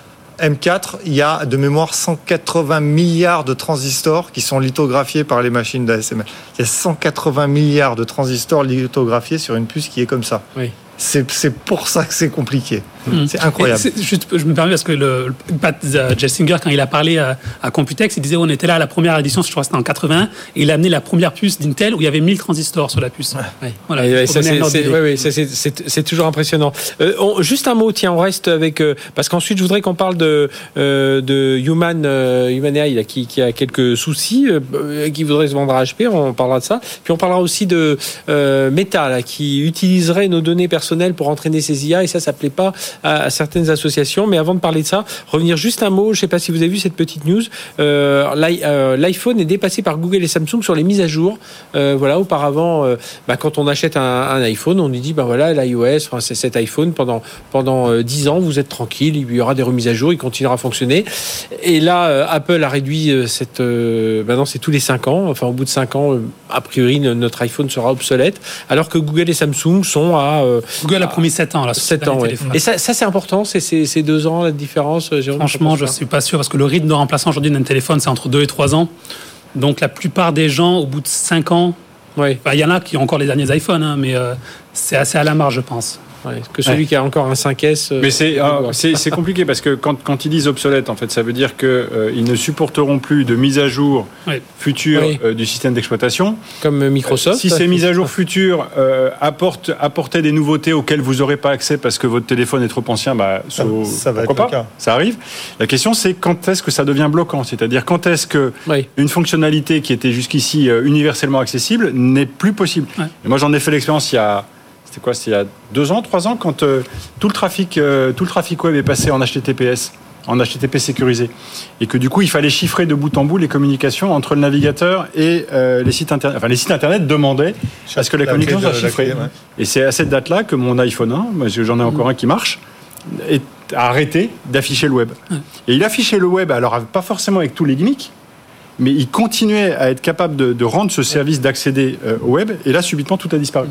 M quatre, il y a de mémoire cent quatre-vingts milliards de transistors qui sont lithographiés par les machines d'A S M L. Il y a cent quatre-vingts milliards de transistors lithographiés sur une puce qui est comme ça. Oui. C'est, c'est pour ça que c'est compliqué. Mmh. C'est incroyable. C'est, juste, je me permets parce que le, le Pat Gelsinger, quand il a parlé à, à Computex, il disait on était là à la première édition, je crois que c'était en quatre-vingts, et il a amené la première puce d'Intel où il y avait mille transistors sur la puce. Ouais. Ouais. Voilà, ouais, ça, c'est, c'est, ouais, ouais, ça, c'est, c'est, c'est toujours impressionnant. Euh, on, juste un mot, tiens, on reste avec euh, parce qu'ensuite je voudrais qu'on parle de euh, de Human euh, Human A I là, qui, qui a quelques soucis, euh, qui voudrait se vendre à H P. On parlera de ça. Puis on parlera aussi de euh, Meta là, qui utiliserait nos données personnelles pour entraîner ces I A, et ça, ça plaît pas à, à certaines associations. Mais avant de parler de ça, revenir juste un mot, je ne sais pas si vous avez vu cette petite news, euh, l'i, euh, l'iPhone est dépassé par Google et Samsung sur les mises à jour. Euh, voilà, auparavant, euh, bah, quand on achète un, un iPhone, on lui dit, bah voilà, l'iOS, enfin, c'est cet iPhone, pendant, pendant euh, dix ans, vous êtes tranquille, il y aura des remises à jour, il continuera à fonctionner. Et là, euh, Apple a réduit euh, cette... Euh, maintenant, c'est tous les cinq ans. Enfin, au bout de cinq ans, euh, a priori, notre iPhone sera obsolète, alors que Google et Samsung sont à... Euh, Google a promis sept ans. Là, sept ans, ouais. Et ça, ça, c'est important, c'est ces deux ans, la différence, Jérôme? Franchement, je ne suis pas sûr, parce que le rythme de remplacement aujourd'hui d'un téléphone, c'est entre deux et trois ans. Donc, la plupart des gens, au bout de cinq ans, il ouais. bah, y en a qui ont encore les derniers iPhones, hein, mais euh, c'est assez à la marge, je pense. Ouais, que celui ouais. qui a encore un cinq S. Euh, Mais c'est, euh, c'est, c'est compliqué parce que quand, quand ils disent obsolète, en fait, ça veut dire qu'ils euh, ne supporteront plus de mise à jour ouais. future oui. euh, du système d'exploitation. Comme Microsoft. Euh, si ces mises à jour futures euh, apportent, apportaient des nouveautés auxquelles vous n'aurez pas accès parce que votre téléphone est trop ancien, bah, ça, so, ça va pourquoi être pas le cas. Ça arrive. La question, c'est quand est-ce que ça devient bloquant? C'est-à-dire quand est-ce que oui. une fonctionnalité qui était jusqu'ici euh, universellement accessible n'est plus possible. Ouais. Et moi, j'en ai fait l'expérience il y a... C'était quoi? C'était il y a deux ans, trois ans, quand euh, tout le trafic, euh, tout le trafic web est passé en H T T P S, en H T T P sécurisé, et que du coup, il fallait chiffrer de bout en bout les communications entre le navigateur et euh, les sites internet. Enfin, les sites internet demandaient à ce que la, la communication soit chiffrée. Clé, ouais. Et c'est à cette date-là que mon iPhone un, parce que j'en ai encore mmh. un qui marche, est, a arrêté d'afficher le web. Mmh. Et il affichait le web, alors pas forcément avec tous les gimmicks, mais il continuait à être capable de, de rendre ce service d'accéder euh, au web, et là, subitement, tout a disparu.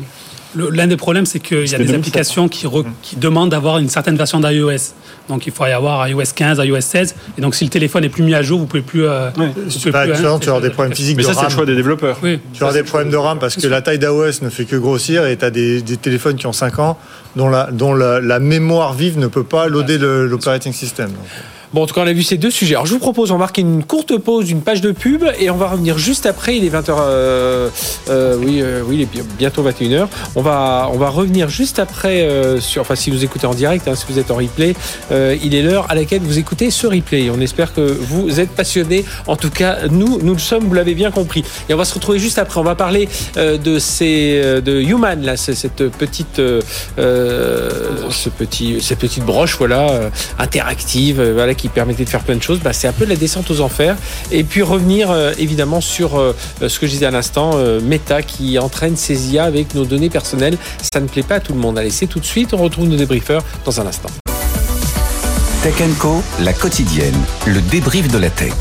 Le, l'un des problèmes, c'est qu'il y a des applications qui, re, qui demandent d'avoir une certaine version d'iOS. Donc, il faut y avoir iOS quinze, iOS seize. Et donc, si le téléphone est plus mis à jour, vous pouvez plus. Euh, oui. vous pouvez bah, plus hein, tu vas avoir des problèmes physiques mais de ça, RAM. C'est le choix des développeurs. Oui. Tu vas avoir des problèmes de RAM parce que la taille d'iOS ne fait que grossir et tu as des, des téléphones qui ont cinq ans dont la, dont la, la mémoire vive ne peut pas loader le, l'operating system. Donc. Bon, en tout cas, on a vu ces deux sujets. Alors, je vous propose, on va marquer une courte pause, une page de pub, et on va revenir juste après. Il est vingt heures. Euh, euh, oui, euh, oui, il est bientôt vingt et une heures. On va, on va revenir juste après euh, sur. Enfin, si vous écoutez en direct, hein, si vous êtes en replay, euh, il est l'heure à laquelle vous écoutez ce replay. On espère que vous êtes passionnés. En tout cas, nous, nous le sommes. Vous l'avez bien compris. Et on va se retrouver juste après. On va parler euh, de ces, de Human là, c'est cette petite, euh, ce petit, cette petite broche, voilà, euh, interactive, euh, voilà. Qui permettait de faire plein de choses, bah, c'est un peu la descente aux enfers. Et puis revenir euh, évidemment sur euh, ce que je disais à l'instant, euh, Meta qui entraîne ses I A avec nos données personnelles. Ça ne plaît pas à tout le monde. Allez, c'est tout de suite. On retrouve nos débriefers dans un instant. Tech and Co, la quotidienne, le débrief de la tech.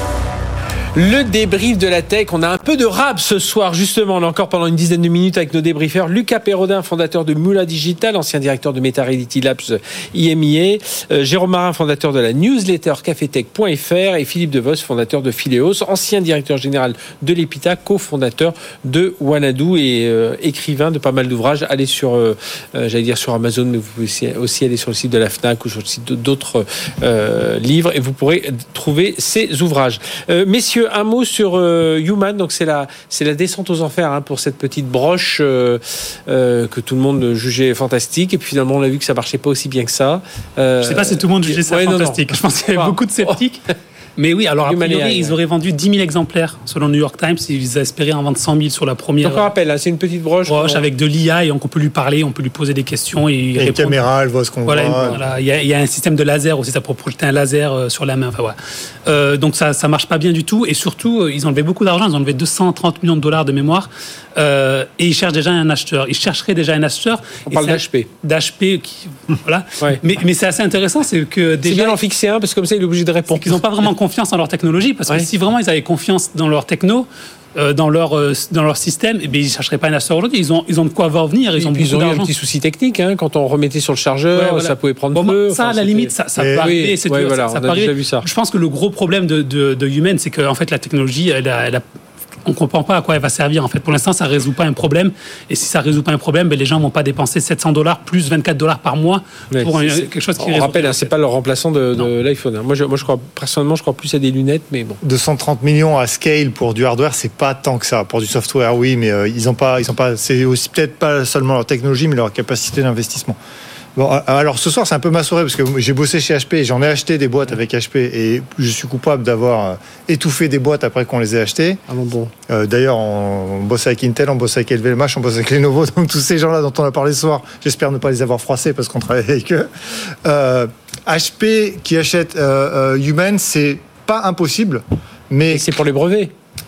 Le débrief de la tech, on a un peu de rap ce soir justement, on a encore pendant une dizaine de minutes avec nos débriefers. Lucas Perrodin, fondateur de Mula Digital, ancien directeur de Meta Reality Labs I M I A, euh, Jérôme Marin, fondateur de la newsletter cafetech point f r et Philippe Devos, fondateur de Phileos, ancien directeur général de l'Epita, cofondateur de Wanadoo et euh, écrivain de pas mal d'ouvrages. Allez sur, euh, euh, j'allais dire sur Amazon, mais vous pouvez aussi aller sur le site de la Fnac ou sur le site d'autres euh, livres et vous pourrez trouver ces ouvrages. Euh, messieurs, un mot sur euh, Human, donc c'est la, c'est la descente aux enfers hein, pour cette petite broche euh, euh, que tout le monde jugeait fantastique et puis finalement on a vu que ça marchait pas aussi bien que ça. Euh, Je sais pas si tout le monde jugeait ça ouais, fantastique. Non, non. Je pense qu'il y avait beaucoup de sceptiques. Oh. Mais oui, alors a priori, ils auraient vendu dix mille exemplaires selon le New York Times. Ils espéraient en vendre cent mille sur la première. Donc on rappelle, hein, c'est une petite broche. Broche avec de l'I A et on peut lui parler, on peut lui poser des questions. Et il y a une caméra, elle voit ce qu'on voilà, voit. Voilà, il y, a, il y a un système de laser aussi, ça peut projeter un laser sur la main. Enfin, ouais. euh, donc ça ça marche pas bien du tout. Et surtout, ils ont enlevé beaucoup d'argent. Ils ont enlevé deux cent trente millions de dollars de mémoire. Euh, et ils cherchent déjà un acheteur. Ils chercheraient déjà un acheteur. On parle d'H P. D'H P, qui, voilà. Ouais. Mais, mais c'est assez intéressant, c'est que déjà. C'est bien d'en fixer un parce que comme ça, il est obligé de répondre. Ils n'ont pas vraiment confiance en leur technologie. Parce que ouais. si vraiment ils avaient confiance dans leur techno, euh, dans leur euh, dans leur système, eh bien, ils ne chercheraient pas un acheteur aujourd'hui. Ils ont ils ont de quoi voir venir. Ils ont, ils ont eu un petit souci technique hein, quand on remettait sur le chargeur, ouais, voilà. ça pouvait prendre bon, feu. Ça, enfin, à la c'était... limite, ça, ça peut arriver. Oui, c'est ouais, tout, voilà, ça, ça on a déjà vu ça. Je pense que le gros problème de de, de Human, c'est que en fait la technologie, elle a, elle a on ne comprend pas à quoi elle va servir en fait. Pour l'instant, ça ne résout pas un problème. Et si ça ne résout pas un problème, ben, les gens ne vont pas dépenser sept cents dollars plus vingt-quatre dollars par mois ouais, pour un, quelque chose qui on rappelle, hein, ce n'est pas le remplaçant de, de l'iPhone. Moi, je, moi je crois, personnellement, je crois plus à des lunettes, mais bon. deux cent trente millions à scale pour du hardware, c'est pas tant que ça. Pour du software, oui, mais euh, ils ont pas, ils ont pas, c'est aussi peut-être pas seulement leur technologie, mais leur capacité d'investissement. Bon, alors ce soir c'est un peu ma soirée parce que j'ai bossé chez H P et j'en ai acheté des boîtes avec H P et je suis coupable d'avoir étouffé des boîtes après qu'on les ait achetées. Ah bon, bon. Euh, d'ailleurs on, on bosse avec Intel, on bosse avec L V M H, on bosse avec Lenovo, donc tous ces gens-là dont on a parlé ce soir, j'espère ne pas les avoir froissés parce qu'on travaille avec eux. Euh, H P qui achète euh, euh, Human, c'est pas impossible, mais et c'est pour les brevets.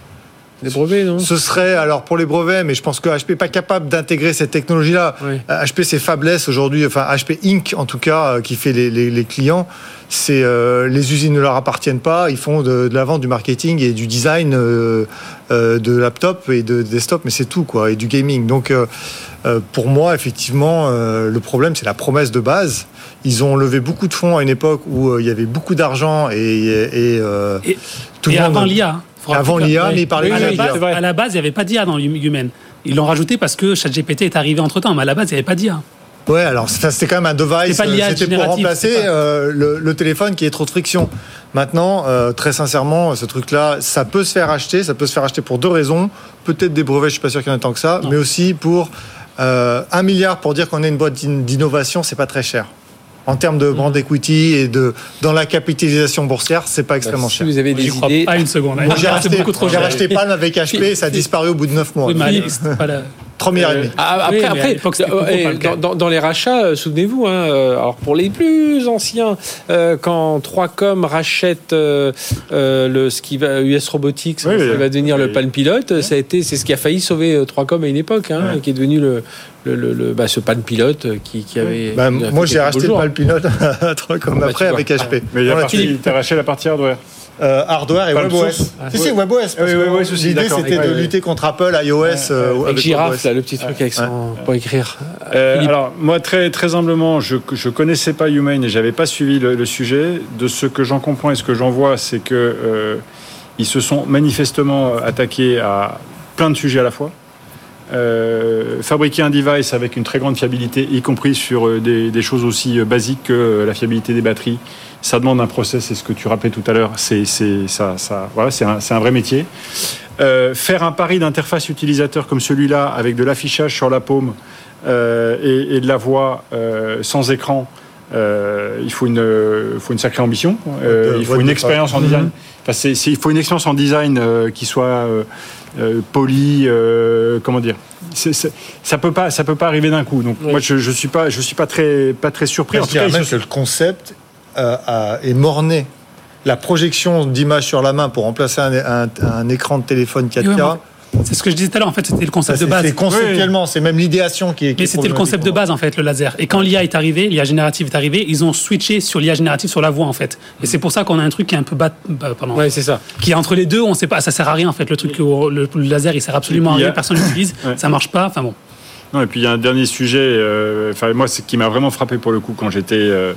Les brevets, non ? Ce serait, alors pour les brevets, mais je pense que H P n'est pas capable d'intégrer cette technologie-là. Oui. H P, c'est fabless aujourd'hui, enfin H P Inc en tout cas, qui fait les, les, les clients. C'est, euh, les usines ne leur appartiennent pas, ils font de, de la vente, du marketing et du design euh, euh, de laptop et de desktop, mais c'est tout, quoi, et du gaming. Donc euh, euh, pour moi, effectivement, euh, le problème, c'est la promesse de base. Ils ont levé beaucoup de fonds à une époque où euh, il y avait beaucoup d'argent et, et, euh, et, tout et le monde... avant l'I A. Avant l'I A, mais il parlait oui, de l'I A. À la base, il n'y avait pas d'I A dans Human. Ils l'ont rajouté parce que ChatGPT est arrivé entre-temps, mais à la base, il n'y avait pas d'I A. Ouais, alors c'était quand même un device, c'était pour remplacer euh, le, le téléphone qui est trop de friction. Maintenant, euh, très sincèrement, ce truc-là, ça peut se faire acheter, ça peut se faire acheter pour deux raisons. Peut-être des brevets, je suis pas sûr qu'il y en ait tant que ça, non. mais aussi pour euh, un milliard pour dire qu'on est une boîte d'innovation, c'est pas très cher. En termes de brand equity et de dans la capitalisation boursière, c'est pas extrêmement bah, si cher. Vous avez des idées. Pas une seconde. Moi, j'ai racheté, j'ai racheté Palm avec H P, ça a disparu au bout de neuf mois. Oui, mais pas la... trois milliards et demi. Après, oui, après euh, dans, dans, dans les rachats, euh, souvenez-vous, hein, euh, alors pour les plus anciens, euh, quand trois com rachète euh, euh, le ce qui va U S Robotics, oui, ce qui va devenir oui. le Palm Pilot, oui. ça a été, c'est ce qui a failli sauver trois com à une époque, hein, oui. qui est devenu le Le, le, le, bah, ce Palm Pilot qui, qui avait. Bah, moi, j'ai racheté le Palm Pilot à trois comme bah, après avec H P. Mais il a parti, t'as racheté la partie hardware. Euh, hardware et Pas WebOS. ah, Si, ouais. si, WebOS. Parce oui, que oui, oui, aussi, l'idée, d'accord. c'était Ouais, de ouais. lutter contre Apple, iOS. Ouais, euh, Avec avec Girafe, WebOS. là, le petit truc avec son... Ouais. pour écrire. Euh, Philippe. alors, moi, très, très humblement, je ne connaissais pas Humane et je n'avais pas suivi le, le sujet. De ce que j'en comprends et ce que j'en vois, c'est qu'ils euh, se sont manifestement attaqués à plein de sujets à la fois. Euh, fabriquer un device avec une très grande fiabilité, y compris sur euh, des, des choses aussi euh, basiques que euh, la fiabilité des batteries, ça demande un process, c'est ce que tu rappelais tout à l'heure, c'est, c'est, ça, ça, voilà, c'est, un, c'est un vrai métier. Euh, faire un pari d'interface utilisateur comme celui-là, avec de l'affichage sur la paume euh, et, et de la voix euh, sans écran, euh, il faut une, faut une sacrée ambition, euh, il faut une expérience en design. Enfin, c'est, c'est, il faut une expérience en design euh, qui soit euh, euh, polie, euh, comment dire. C'est, c'est, ça peut pas, ça peut pas arriver d'un coup. Donc oui. moi, je, je suis pas, je suis pas très, pas très surpris. En tout cas, même que le concept euh, a, est morné. La projection d'image sur la main pour remplacer un, un, un écran de téléphone quatre K. Oui, c'est ce que je disais tout à l'heure, en fait, c'était le concept ça, de base. C'est conceptuellement, oui. c'est même l'idéation qui est. Qui Mais est c'était le concept de base, en fait, le laser. Et quand l'I A est arrivé, l'I A générative est arrivée, ils ont switché sur l'I A générative sur la voix, en fait. Et c'est pour ça qu'on a un truc qui est un peu bas, bah, pardon. Ouais, c'est ça. Qui est entre les deux, on sait pas, ça sert à rien, en fait. Le truc, le, le, le laser, il sert absolument à rien, personne l'utilise, ouais. ça marche pas, enfin bon. Non, et puis il y a un dernier sujet, euh, enfin, moi, c'est qui m'a vraiment frappé pour le coup quand j'étais euh,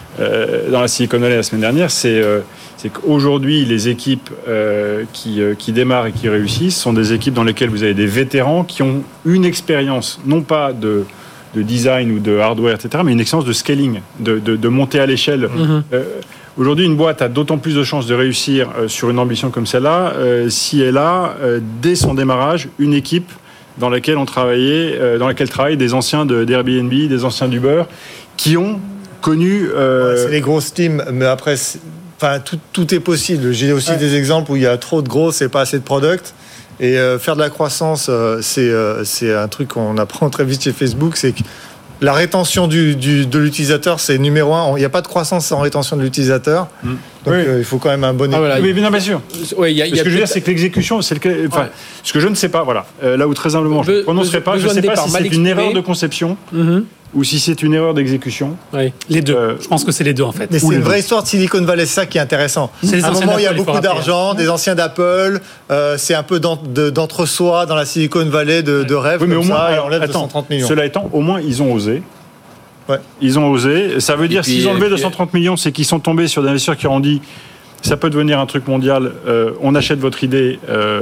euh, dans la Silicon Valley la semaine dernière, c'est. Euh, c'est qu'aujourd'hui, les équipes euh, qui, euh, qui démarrent et qui réussissent sont des équipes dans lesquelles vous avez des vétérans qui ont une expérience, non pas de, de design ou de hardware, et cetera, mais une expérience de scaling, de, de, de monter à l'échelle. Mm-hmm. Euh, aujourd'hui, une boîte a d'autant plus de chances de réussir euh, sur une ambition comme celle-là euh, si elle a, euh, dès son démarrage, une équipe dans laquelle on travaillait, euh, dans laquelle travaillent des anciens de, d'Airbnb, des anciens d'Uber, qui ont connu... Euh... Ouais, c'est les grosses teams, mais après... C'est... Enfin, tout, tout est possible. J'ai aussi ouais. des exemples où il y a trop de grosses et pas assez de product. Et euh, faire de la croissance, euh, c'est, euh, c'est un truc qu'on apprend très vite chez Facebook. C'est que la rétention du, du, de l'utilisateur, c'est numéro un. Il n'y a pas de croissance sans rétention de l'utilisateur. Mmh. Donc, oui. euh, il faut quand même un bon... Ah, voilà. Oui, bien sûr. Ouais, y a, y a ce que je veux dire, c'est que l'exécution, c'est le... enfin, ouais. ce que je ne sais pas, voilà. Euh, là où très humblement, je ne prononcerai pas, je ne sais pas si c'est une erreur de conception. Mmh. Ou si c'est une erreur d'exécution. Oui, les deux. Euh, je pense que c'est les deux, en fait. Mais c'est une vraie histoire de Silicon Valley, c'est ça qui est intéressant. C'est à un moment, il y a beaucoup d'argent, des anciens d'Apple, euh, c'est un peu d'entre-soi dans la Silicon Valley de, de rêve, oui, mais comme au moins, ça, alors, on lève deux cent trente millions. Cela étant, au moins, ils ont osé. Ouais. Ils ont osé. Ça veut dire, puis, s'ils ont levé puis, deux cent trente millions, c'est qu'ils sont tombés sur des investisseurs qui ont dit ça peut devenir un truc mondial, euh, on achète votre idée... Euh,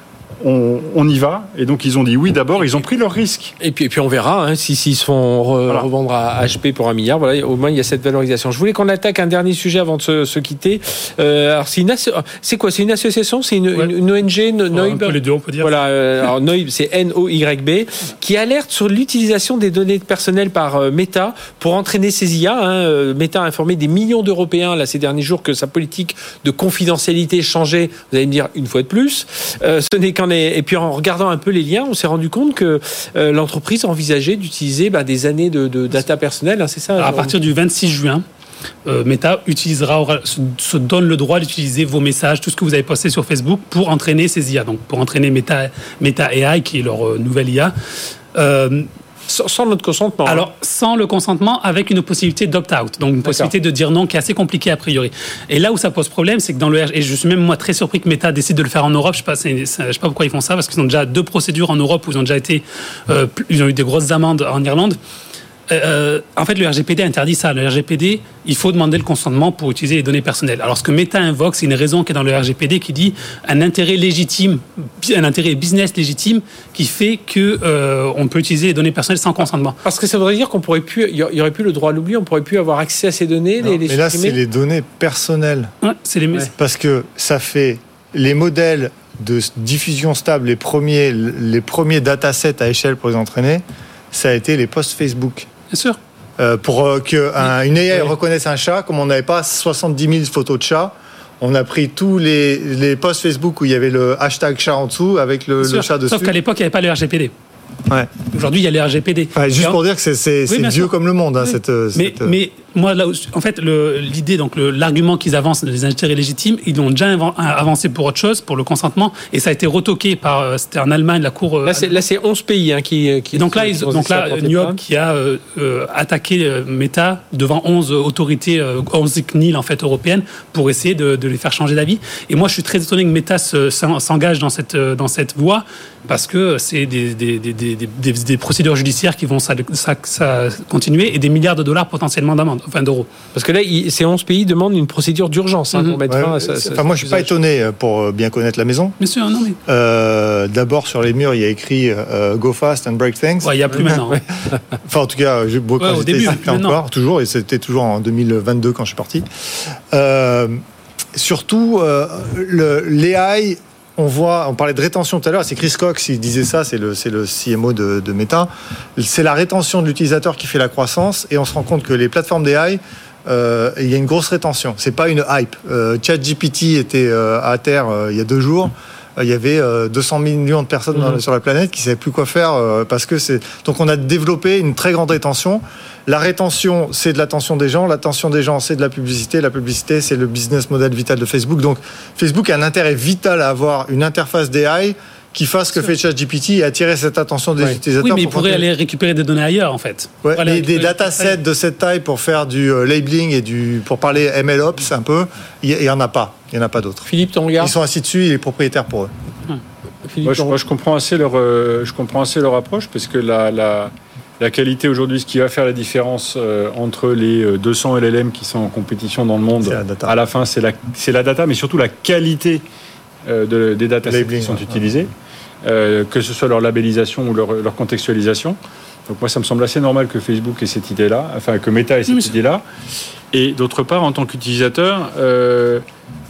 On, on y va, et donc ils ont dit oui d'abord, ils ont pris leur risque. Et puis, et puis on verra hein, si, s'ils se font re, voilà. revendre à H P pour un milliard. Voilà, au moins il y a cette valorisation. Je voulais qu'on attaque un dernier sujet avant de se, se quitter. Euh, alors c'est, une asso- c'est quoi ? C'est une association ? C'est une, ouais. une, une O N G no, Noib ? Un peu les deux, on peut dire. Voilà, euh, alors Noib, c'est N O Y B, qui alerte sur l'utilisation des données personnelles par euh, Meta pour entraîner ses I A. Hein. Meta a informé des millions d'Européens là, ces derniers jours que sa politique de confidentialité changeait. Vous allez me dire une fois de plus. Euh, ce n'est qu'en est... Et puis en regardant un peu les liens, on s'est rendu compte que euh, l'entreprise envisageait d'utiliser bah, des années de, de data personnelle, hein, c'est ça ? Alors, à partir du vingt-six juin, euh, Meta utilisera, aura, se, se donne le droit d'utiliser vos messages, tout ce que vous avez posté sur Facebook pour entraîner ces I A, donc pour entraîner Meta, Meta A I, qui est leur euh, nouvelle I A. Euh, Sans, sans notre consentement. Alors, sans le consentement, avec une possibilité d'opt-out. Donc, une D'accord. possibilité de dire non qui est assez compliquée a priori. Et là où ça pose problème, c'est que dans le R G P D, et je suis même moi très surpris que Meta décide de le faire en Europe. Je ne sais, sais pas pourquoi ils font ça, parce qu'ils ont déjà deux procédures en Europe où ils ont déjà été, euh, ils ont eu des grosses amendes en Irlande. Euh, en fait, le R G P D interdit ça. Le R G P D, il faut demander le consentement pour utiliser les données personnelles. Alors, ce que Meta invoque, c'est une raison qui est dans le R G P D qui dit un intérêt légitime, un intérêt business légitime qui fait que euh, on peut utiliser les données personnelles sans consentement. Parce que ça voudrait dire qu'on pourrait plus, il y aurait plus le droit à l'oubli, on pourrait plus avoir accès à ces données. Non, les, les mais là, c'est les données personnelles. Ouais, c'est les. Ouais. Parce que ça fait les modèles de diffusion stable, les premiers, les premiers datasets à échelle pour les entraîner, ça a été les posts Facebook. Bien sûr. Euh, pour euh, qu'une A I oui. reconnaisse un chat, comme on n'avait pas soixante-dix mille photos de chats, on a pris tous les, les posts Facebook où il y avait le hashtag chat en dessous avec le, le chat dessus. Sauf qu'à l'époque, il n'y avait pas le R G P D. Ouais. Aujourd'hui, il y a le R G P D. Enfin, juste pour dire que c'est, c'est, oui, c'est vieux sûr. Comme le monde. Hein, oui. cette, mais, cette... mais moi, là, où, en fait, le, l'idée, donc le, l'argument qu'ils avancent des intérêts légitimes, ils l'ont déjà avancé pour autre chose, pour le consentement, et ça a été retoqué par, c'était en Allemagne, la Cour. Là, c'est, là, c'est onze pays hein, qui, qui. Donc là, ils, donc là, New York qui a euh, euh, attaqué euh, Meta devant onze autorités, euh, onze C N I L en fait européennes, pour essayer de, de les faire changer d'avis. Et moi, je suis très étonné que Meta se, s'engage dans cette dans cette voie. Parce que c'est des, des, des, des, des, des procédures judiciaires qui vont ça, ça, ça continuer et des milliards de dollars potentiellement d'amende, enfin d'euros. Parce que là, ces onze pays demandent une procédure d'urgence hein, mm-hmm. pour mettre ouais, fin à ça. Enfin, moi, je ne suis pas étonné pour bien connaître la maison. Bien sûr, non mais. Euh, d'abord, sur les murs, il y a écrit euh, Go fast and break things. Ouais, il n'y a plus maintenant. Ouais. Enfin, en tout cas, je, bon, quand ouais, j'étais, au début, c'était encore, toujours, et c'était toujours en deux mille vingt-deux quand je suis parti. Euh, surtout, euh, le, l'A I. On voit, on parlait de rétention tout à l'heure, c'est Chris Cox, il disait ça, c'est le, c'est le C M O de, de Meta. C'est la rétention de l'utilisateur qui fait la croissance, et on se rend compte que les plateformes d'A I, euh, il y a une grosse rétention. C'est pas une hype. Euh, ChatGPT était euh, à terre euh, il y a deux jours. Il y avait euh, deux cents millions de personnes mmh. sur la planète qui ne savaient plus quoi faire euh, parce que c'est. Donc on a développé une très grande rétention. La rétention, c'est de l'attention des gens. L'attention des gens, c'est de la publicité. La publicité, c'est le business model vital de Facebook. Donc Facebook a un intérêt vital à avoir une interface d'A I qui fasse ce que fait ChatGPT et attirer cette attention des ouais. utilisateurs. Oui, mais il pourrait aller récupérer des données ailleurs, en fait. Ouais, et des datasets de cette taille pour faire du euh, labeling et du pour parler M L Ops un peu, il y en a pas. Il y en a pas d'autres. Philippe, ton regard ? Ils sont assis dessus, il est propriétaire pour eux. Hum. Philippe, moi, je, moi, je comprends assez leur, euh, je comprends assez leur approche parce que la, la, la qualité aujourd'hui, ce qui va faire la différence euh, entre les deux cents L L M qui sont en compétition dans le monde, la à la fin, c'est la, c'est la data, mais surtout la qualité euh, de, des datasets qui sont utilisés. Euh, que ce soit leur labellisation ou leur, leur contextualisation. Donc moi, ça me semble assez normal que Facebook ait cette idée-là, enfin que Meta ait cette oui, idée-là. Et d'autre part, en tant qu'utilisateur, euh,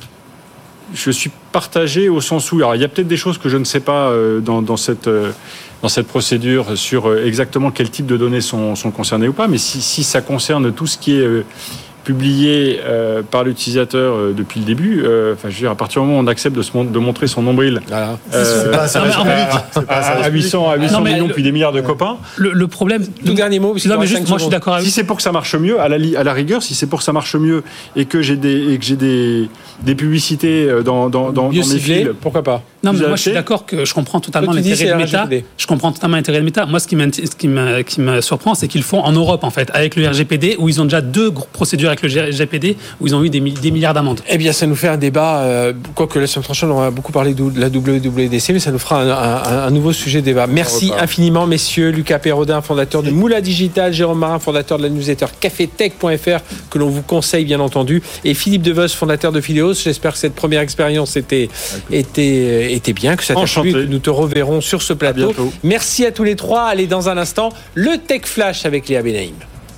je suis partagé au sens où... Alors, il y a peut-être des choses que je ne sais pas euh, dans, dans, cette, euh, dans cette procédure sur euh, exactement quel type de données sont, sont concernées ou pas, mais si, si ça concerne tout ce qui est... Euh, publié euh, par l'utilisateur euh, depuis le début. Euh, enfin, je veux dire, à partir du moment où on accepte de, se mon- de montrer son nombril, voilà. euh, c'est pas un service public. À huit cents, à huit cents non, millions, le, puis des milliards de copains. Le, le problème. Tout dernier mot. Non, mais juste, moi, je suis d'accord avec Si c'est pour que ça marche mieux, à la, à la rigueur, si c'est pour que ça marche mieux et que j'ai des, et que j'ai des, des publicités dans, dans, dans, dans mes fils, pourquoi pas? Non, mais moi, je suis d'accord que je comprends totalement l'intérêt de Meta. Je comprends totalement l'intérêt de Meta. Moi, ce qui me, ce qui me, qui me surprend, c'est qu'ils le font en Europe, en fait, avec le R G P D, où ils ont déjà deux procédures avec le R G P D, où ils ont eu des, des milliards d'amendes. Eh bien, ça nous fait un débat, euh, quoique la semaine prochaine, on a beaucoup parlé de la W W D C, mais ça nous fera un, un, un nouveau sujet de débat. Merci infiniment, messieurs. Lucas Perrodin, fondateur du Moula Digital, Jérôme Marin, fondateur de la newsletter café tech point f r, que l'on vous conseille, bien entendu, et Philippe Devos, fondateur de Phileos. J'espère que cette première expérience était, était, était bien, que ça t'a plu, que nous te reverrons sur ce plateau. Merci à tous les trois. Allez, dans un instant, le Tech Flash avec Léa Benaïm.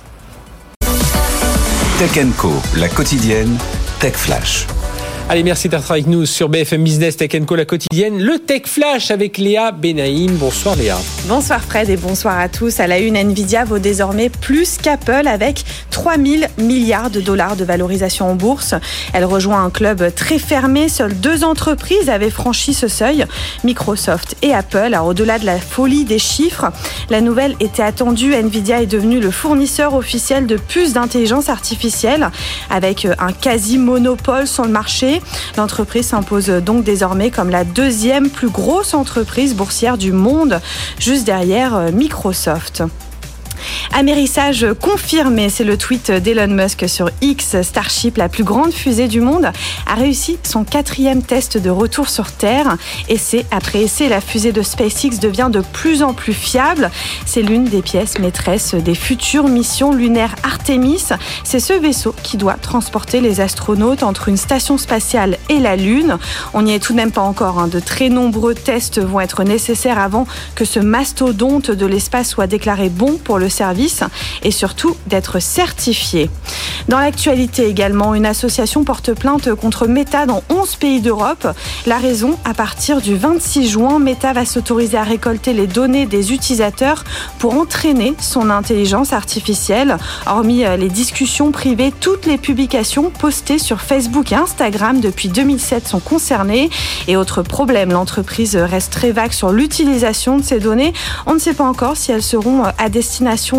Tech and Co, la quotidienne, Tech Flash. Allez, merci d'être avec nous sur B F M Business, Tech and Co, la quotidienne. Le Tech Flash avec Léa Benaïm. Bonsoir Léa. Bonsoir Fred et bonsoir à tous. À la une, Nvidia vaut désormais plus qu'Apple avec trois mille milliards de dollars de valorisation en bourse. Elle rejoint un club très fermé. Seules deux entreprises avaient franchi ce seuil, Microsoft et Apple. Alors, au-delà de la folie des chiffres, la nouvelle était attendue. Nvidia est devenue le fournisseur officiel de puces d'intelligence artificielle avec un quasi-monopole sur le marché. L'entreprise s'impose donc désormais comme la deuxième plus grosse entreprise boursière du monde, juste derrière Microsoft. Amérissage confirmé, c'est le tweet d'Elon Musk sur X. Starship, la plus grande fusée du monde, a réussi son quatrième test de retour sur Terre. Essai après essai, la fusée de SpaceX devient de plus en plus fiable. C'est l'une des pièces maîtresses des futures missions lunaires Artemis. C'est ce vaisseau qui doit transporter les astronautes entre une station spatiale et la Lune. On n'y est tout de même pas encore. Hein. De très nombreux tests vont être nécessaires avant que ce mastodonte de l'espace soit déclaré bon pour le service et surtout d'être certifié. Dans l'actualité également, une association porte plainte contre Meta dans onze pays d'Europe. La raison, à partir du vingt-six juin, Meta va s'autoriser à récolter les données des utilisateurs pour entraîner son intelligence artificielle. Hormis les discussions privées, toutes les publications postées sur Facebook et Instagram depuis deux mille sept sont concernées. Et autre problème, l'entreprise reste très vague sur l'utilisation de ces données. On ne sait pas encore si elles seront à destination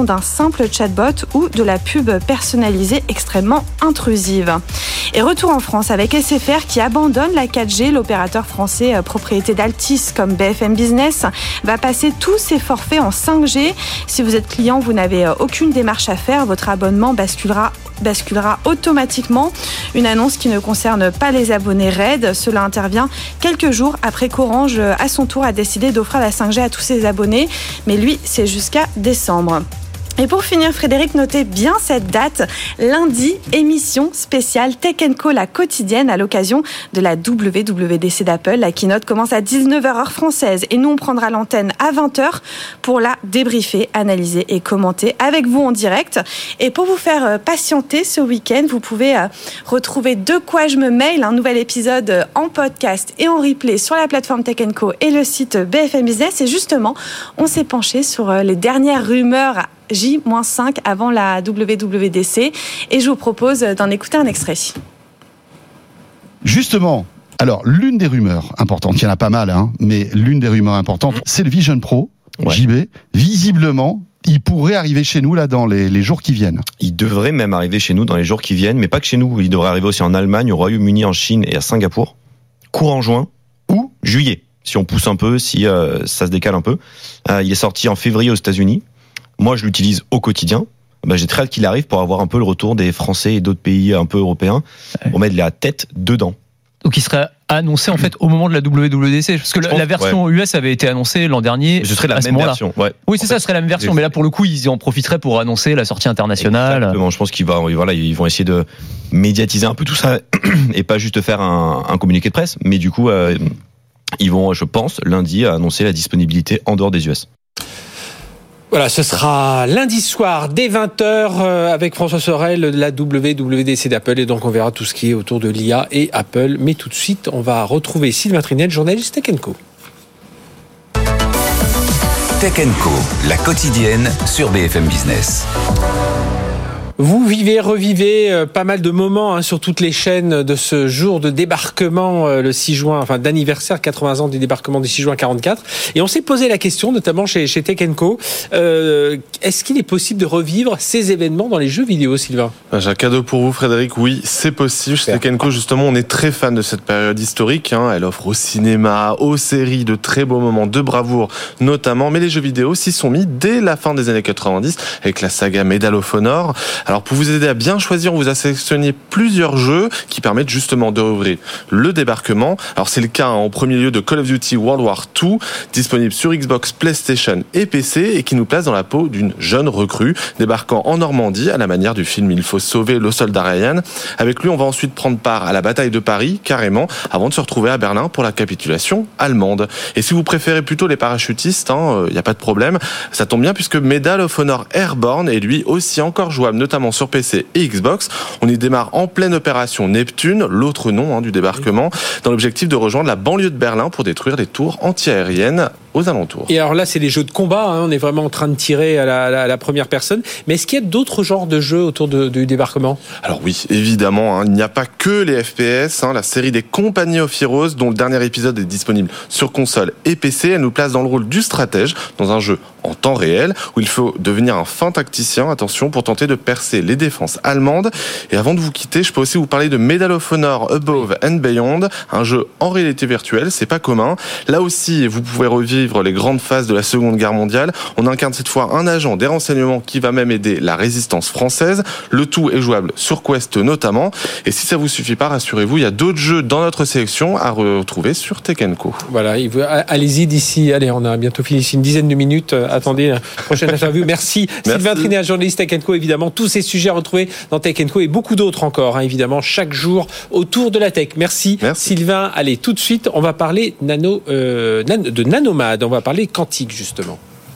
l'utilisation d'un simple chatbot ou de la pub personnalisée extrêmement intrusive. Et retour en France avec S F R qui abandonne la quatre G. L'opérateur français euh, propriété d'Altis comme B F M Business va passer tous ses forfaits en cinq G. Si vous êtes client, vous n'avez euh, aucune démarche à faire. Votre abonnement basculera, basculera automatiquement. Une annonce qui ne concerne pas les abonnés RAID. Cela intervient quelques jours après qu'Orange, euh, à son tour, a décidé d'offrir la cinq G à tous ses abonnés. Mais lui, c'est jusqu'à décembre. Et pour finir, Frédéric, notez bien cette date. Lundi, émission spéciale Tech and Co, la quotidienne, à l'occasion de la W W D C d'Apple. La keynote commence à dix-neuf heures heure française et nous, on prendra l'antenne à vingt heures pour la débriefer, analyser et commenter avec vous en direct. Et pour vous faire patienter ce week-end, vous pouvez retrouver De quoi je me mail, un nouvel épisode en podcast et en replay sur la plateforme Tech and Co et le site B F M Business. Et justement, on s'est penché sur les dernières rumeurs J cinq avant la W W D C et je vous propose d'en écouter un extrait. Justement, alors l'une des rumeurs importantes, il y en a pas mal, hein, mais l'une des rumeurs importantes, c'est le Vision Pro, ouais. J B. Visiblement, il pourrait arriver chez nous là dans les, les jours qui viennent. Il devrait même arriver chez nous dans les jours qui viennent, mais pas que chez nous. Il devrait arriver aussi en Allemagne, au Royaume-Uni, en Chine et à Singapour, courant juin ou juillet, si on pousse un peu, si euh, ça se décale un peu. Euh, il est sorti en février aux États-Unis. Moi, je l'utilise au quotidien. Ben, j'ai très hâte qu'il arrive pour avoir un peu le retour des Français et d'autres pays un peu européens pour mettre la tête dedans. Donc, il serait annoncé en fait au moment de la W W D C, parce que la, la version ouais. U S avait été annoncée l'an dernier. Ce serait la même version. Ouais. Oui, c'est en ça, fait, ce serait la même version. Mais là, pour le coup, ils en profiteraient pour annoncer la sortie internationale. Exactement. Je pense qu'ils va, voilà, ils vont essayer de médiatiser un peu tout ça et pas juste faire un, un communiqué de presse, mais du coup, euh, ils vont, je pense, lundi annoncer la disponibilité en dehors des U S. Voilà, ce sera lundi soir dès vingt heures avec François Sorel de la W W D C d'Apple et donc on verra tout ce qui est autour de l'I A et Apple. Mais tout de suite, on va retrouver Sylvain Trinel, journaliste Tech and Co. Tech and Co, la quotidienne sur B F M Business. Vous vivez, revivez euh, pas mal de moments hein, sur toutes les chaînes de ce jour de débarquement euh, le six juin, enfin d'anniversaire, quatre-vingts ans du débarquement du six juin quarante-quatre. Et on s'est posé la question, notamment chez, chez Tech and Co, euh, est-ce qu'il est possible de revivre ces événements dans les jeux vidéo, Sylvain ? J'ai un cadeau pour vous, Frédéric. Oui, c'est possible. Chez Tech and Co, justement, on est très fan de cette période historique. Hein. Elle offre au cinéma, aux séries, de très beaux moments de bravoure, notamment. Mais les jeux vidéo s'y sont mis dès la fin des années quatre-vingt-dix avec la saga Medal of Honor. Alors pour vous aider à bien choisir, on vous a sélectionné plusieurs jeux qui permettent justement de rouvrir le débarquement. Alors c'est le cas hein, en premier lieu de Call of Duty World War deux, disponible sur Xbox, PlayStation et P C et qui nous place dans la peau d'une jeune recrue débarquant en Normandie à la manière du film Il faut sauver le soldat Ryan. Avec lui, on va ensuite prendre part à la bataille de Paris, carrément, avant de se retrouver à Berlin pour la capitulation allemande. Et si vous préférez plutôt les parachutistes, il hein, n'y a pas de problème, ça tombe bien puisque Medal of Honor Airborne est lui aussi encore jouable, notamment sur P C et Xbox. On y démarre en pleine opération Neptune, l'autre nom hein, du débarquement, dans l'objectif de rejoindre la banlieue de Berlin pour détruire les tours antiaériennes aux alentours. Et alors là, c'est des jeux de combat, hein, on est vraiment en train de tirer à la, à la, à la première personne. Mais est-ce qu'il y a d'autres genres de jeux autour de, du débarquement ? Alors oui, évidemment, hein, il n'y a pas que les F P S. Hein, la série des Compagnies of Heroes, dont le dernier épisode est disponible sur console et P C, elle nous place dans le rôle du stratège dans un jeu en temps réel où il faut devenir un fin tacticien, attention, pour tenter de percer les défenses allemandes. Et avant de vous quitter, je peux aussi vous parler de Medal of Honor Above and Beyond, un jeu en réalité virtuelle, c'est pas commun. Là aussi, vous pouvez revivre les grandes phases de la Seconde Guerre mondiale. On incarne cette fois un agent des renseignements qui va même aider la résistance française. Le tout est jouable sur Quest notamment. Et si ça vous suffit pas, rassurez-vous, il y a d'autres jeux dans notre sélection à retrouver sur Tech and Co. Voilà, allez-y d'ici, allez, on a bientôt fini ici une dizaine de minutes. Attendez la prochaine interview. Merci, Merci. Sylvain Trinel, journaliste Tech and Co, évidemment. Tous ces sujets à retrouver dans Tech and Co et beaucoup d'autres encore, hein, évidemment, chaque jour autour de la tech. Merci, Merci. Sylvain. Allez, tout de suite, on va parler nano, euh, de Nanomad. On va parler quantique, justement.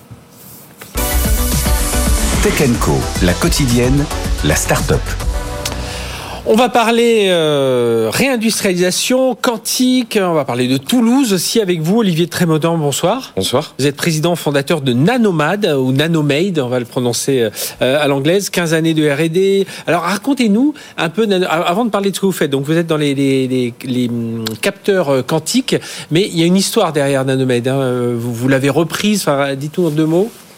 Tech and Co, la quotidienne, la start-up. On va parler euh, réindustrialisation, quantique, on va parler de Toulouse aussi avec vous, Olivier Trémaudan, bonsoir. Bonsoir. Vous êtes président fondateur de Nanomad, ou Nanomade, on va le prononcer euh, à l'anglaise, quinze années de R et D. Alors racontez-nous un peu, avant de parler de ce que vous faites, donc vous êtes dans les, les, les, les capteurs quantiques, mais il y a une histoire derrière Nanomade, hein. vous, vous l'avez reprise, enfin, dites-nous en deux mots.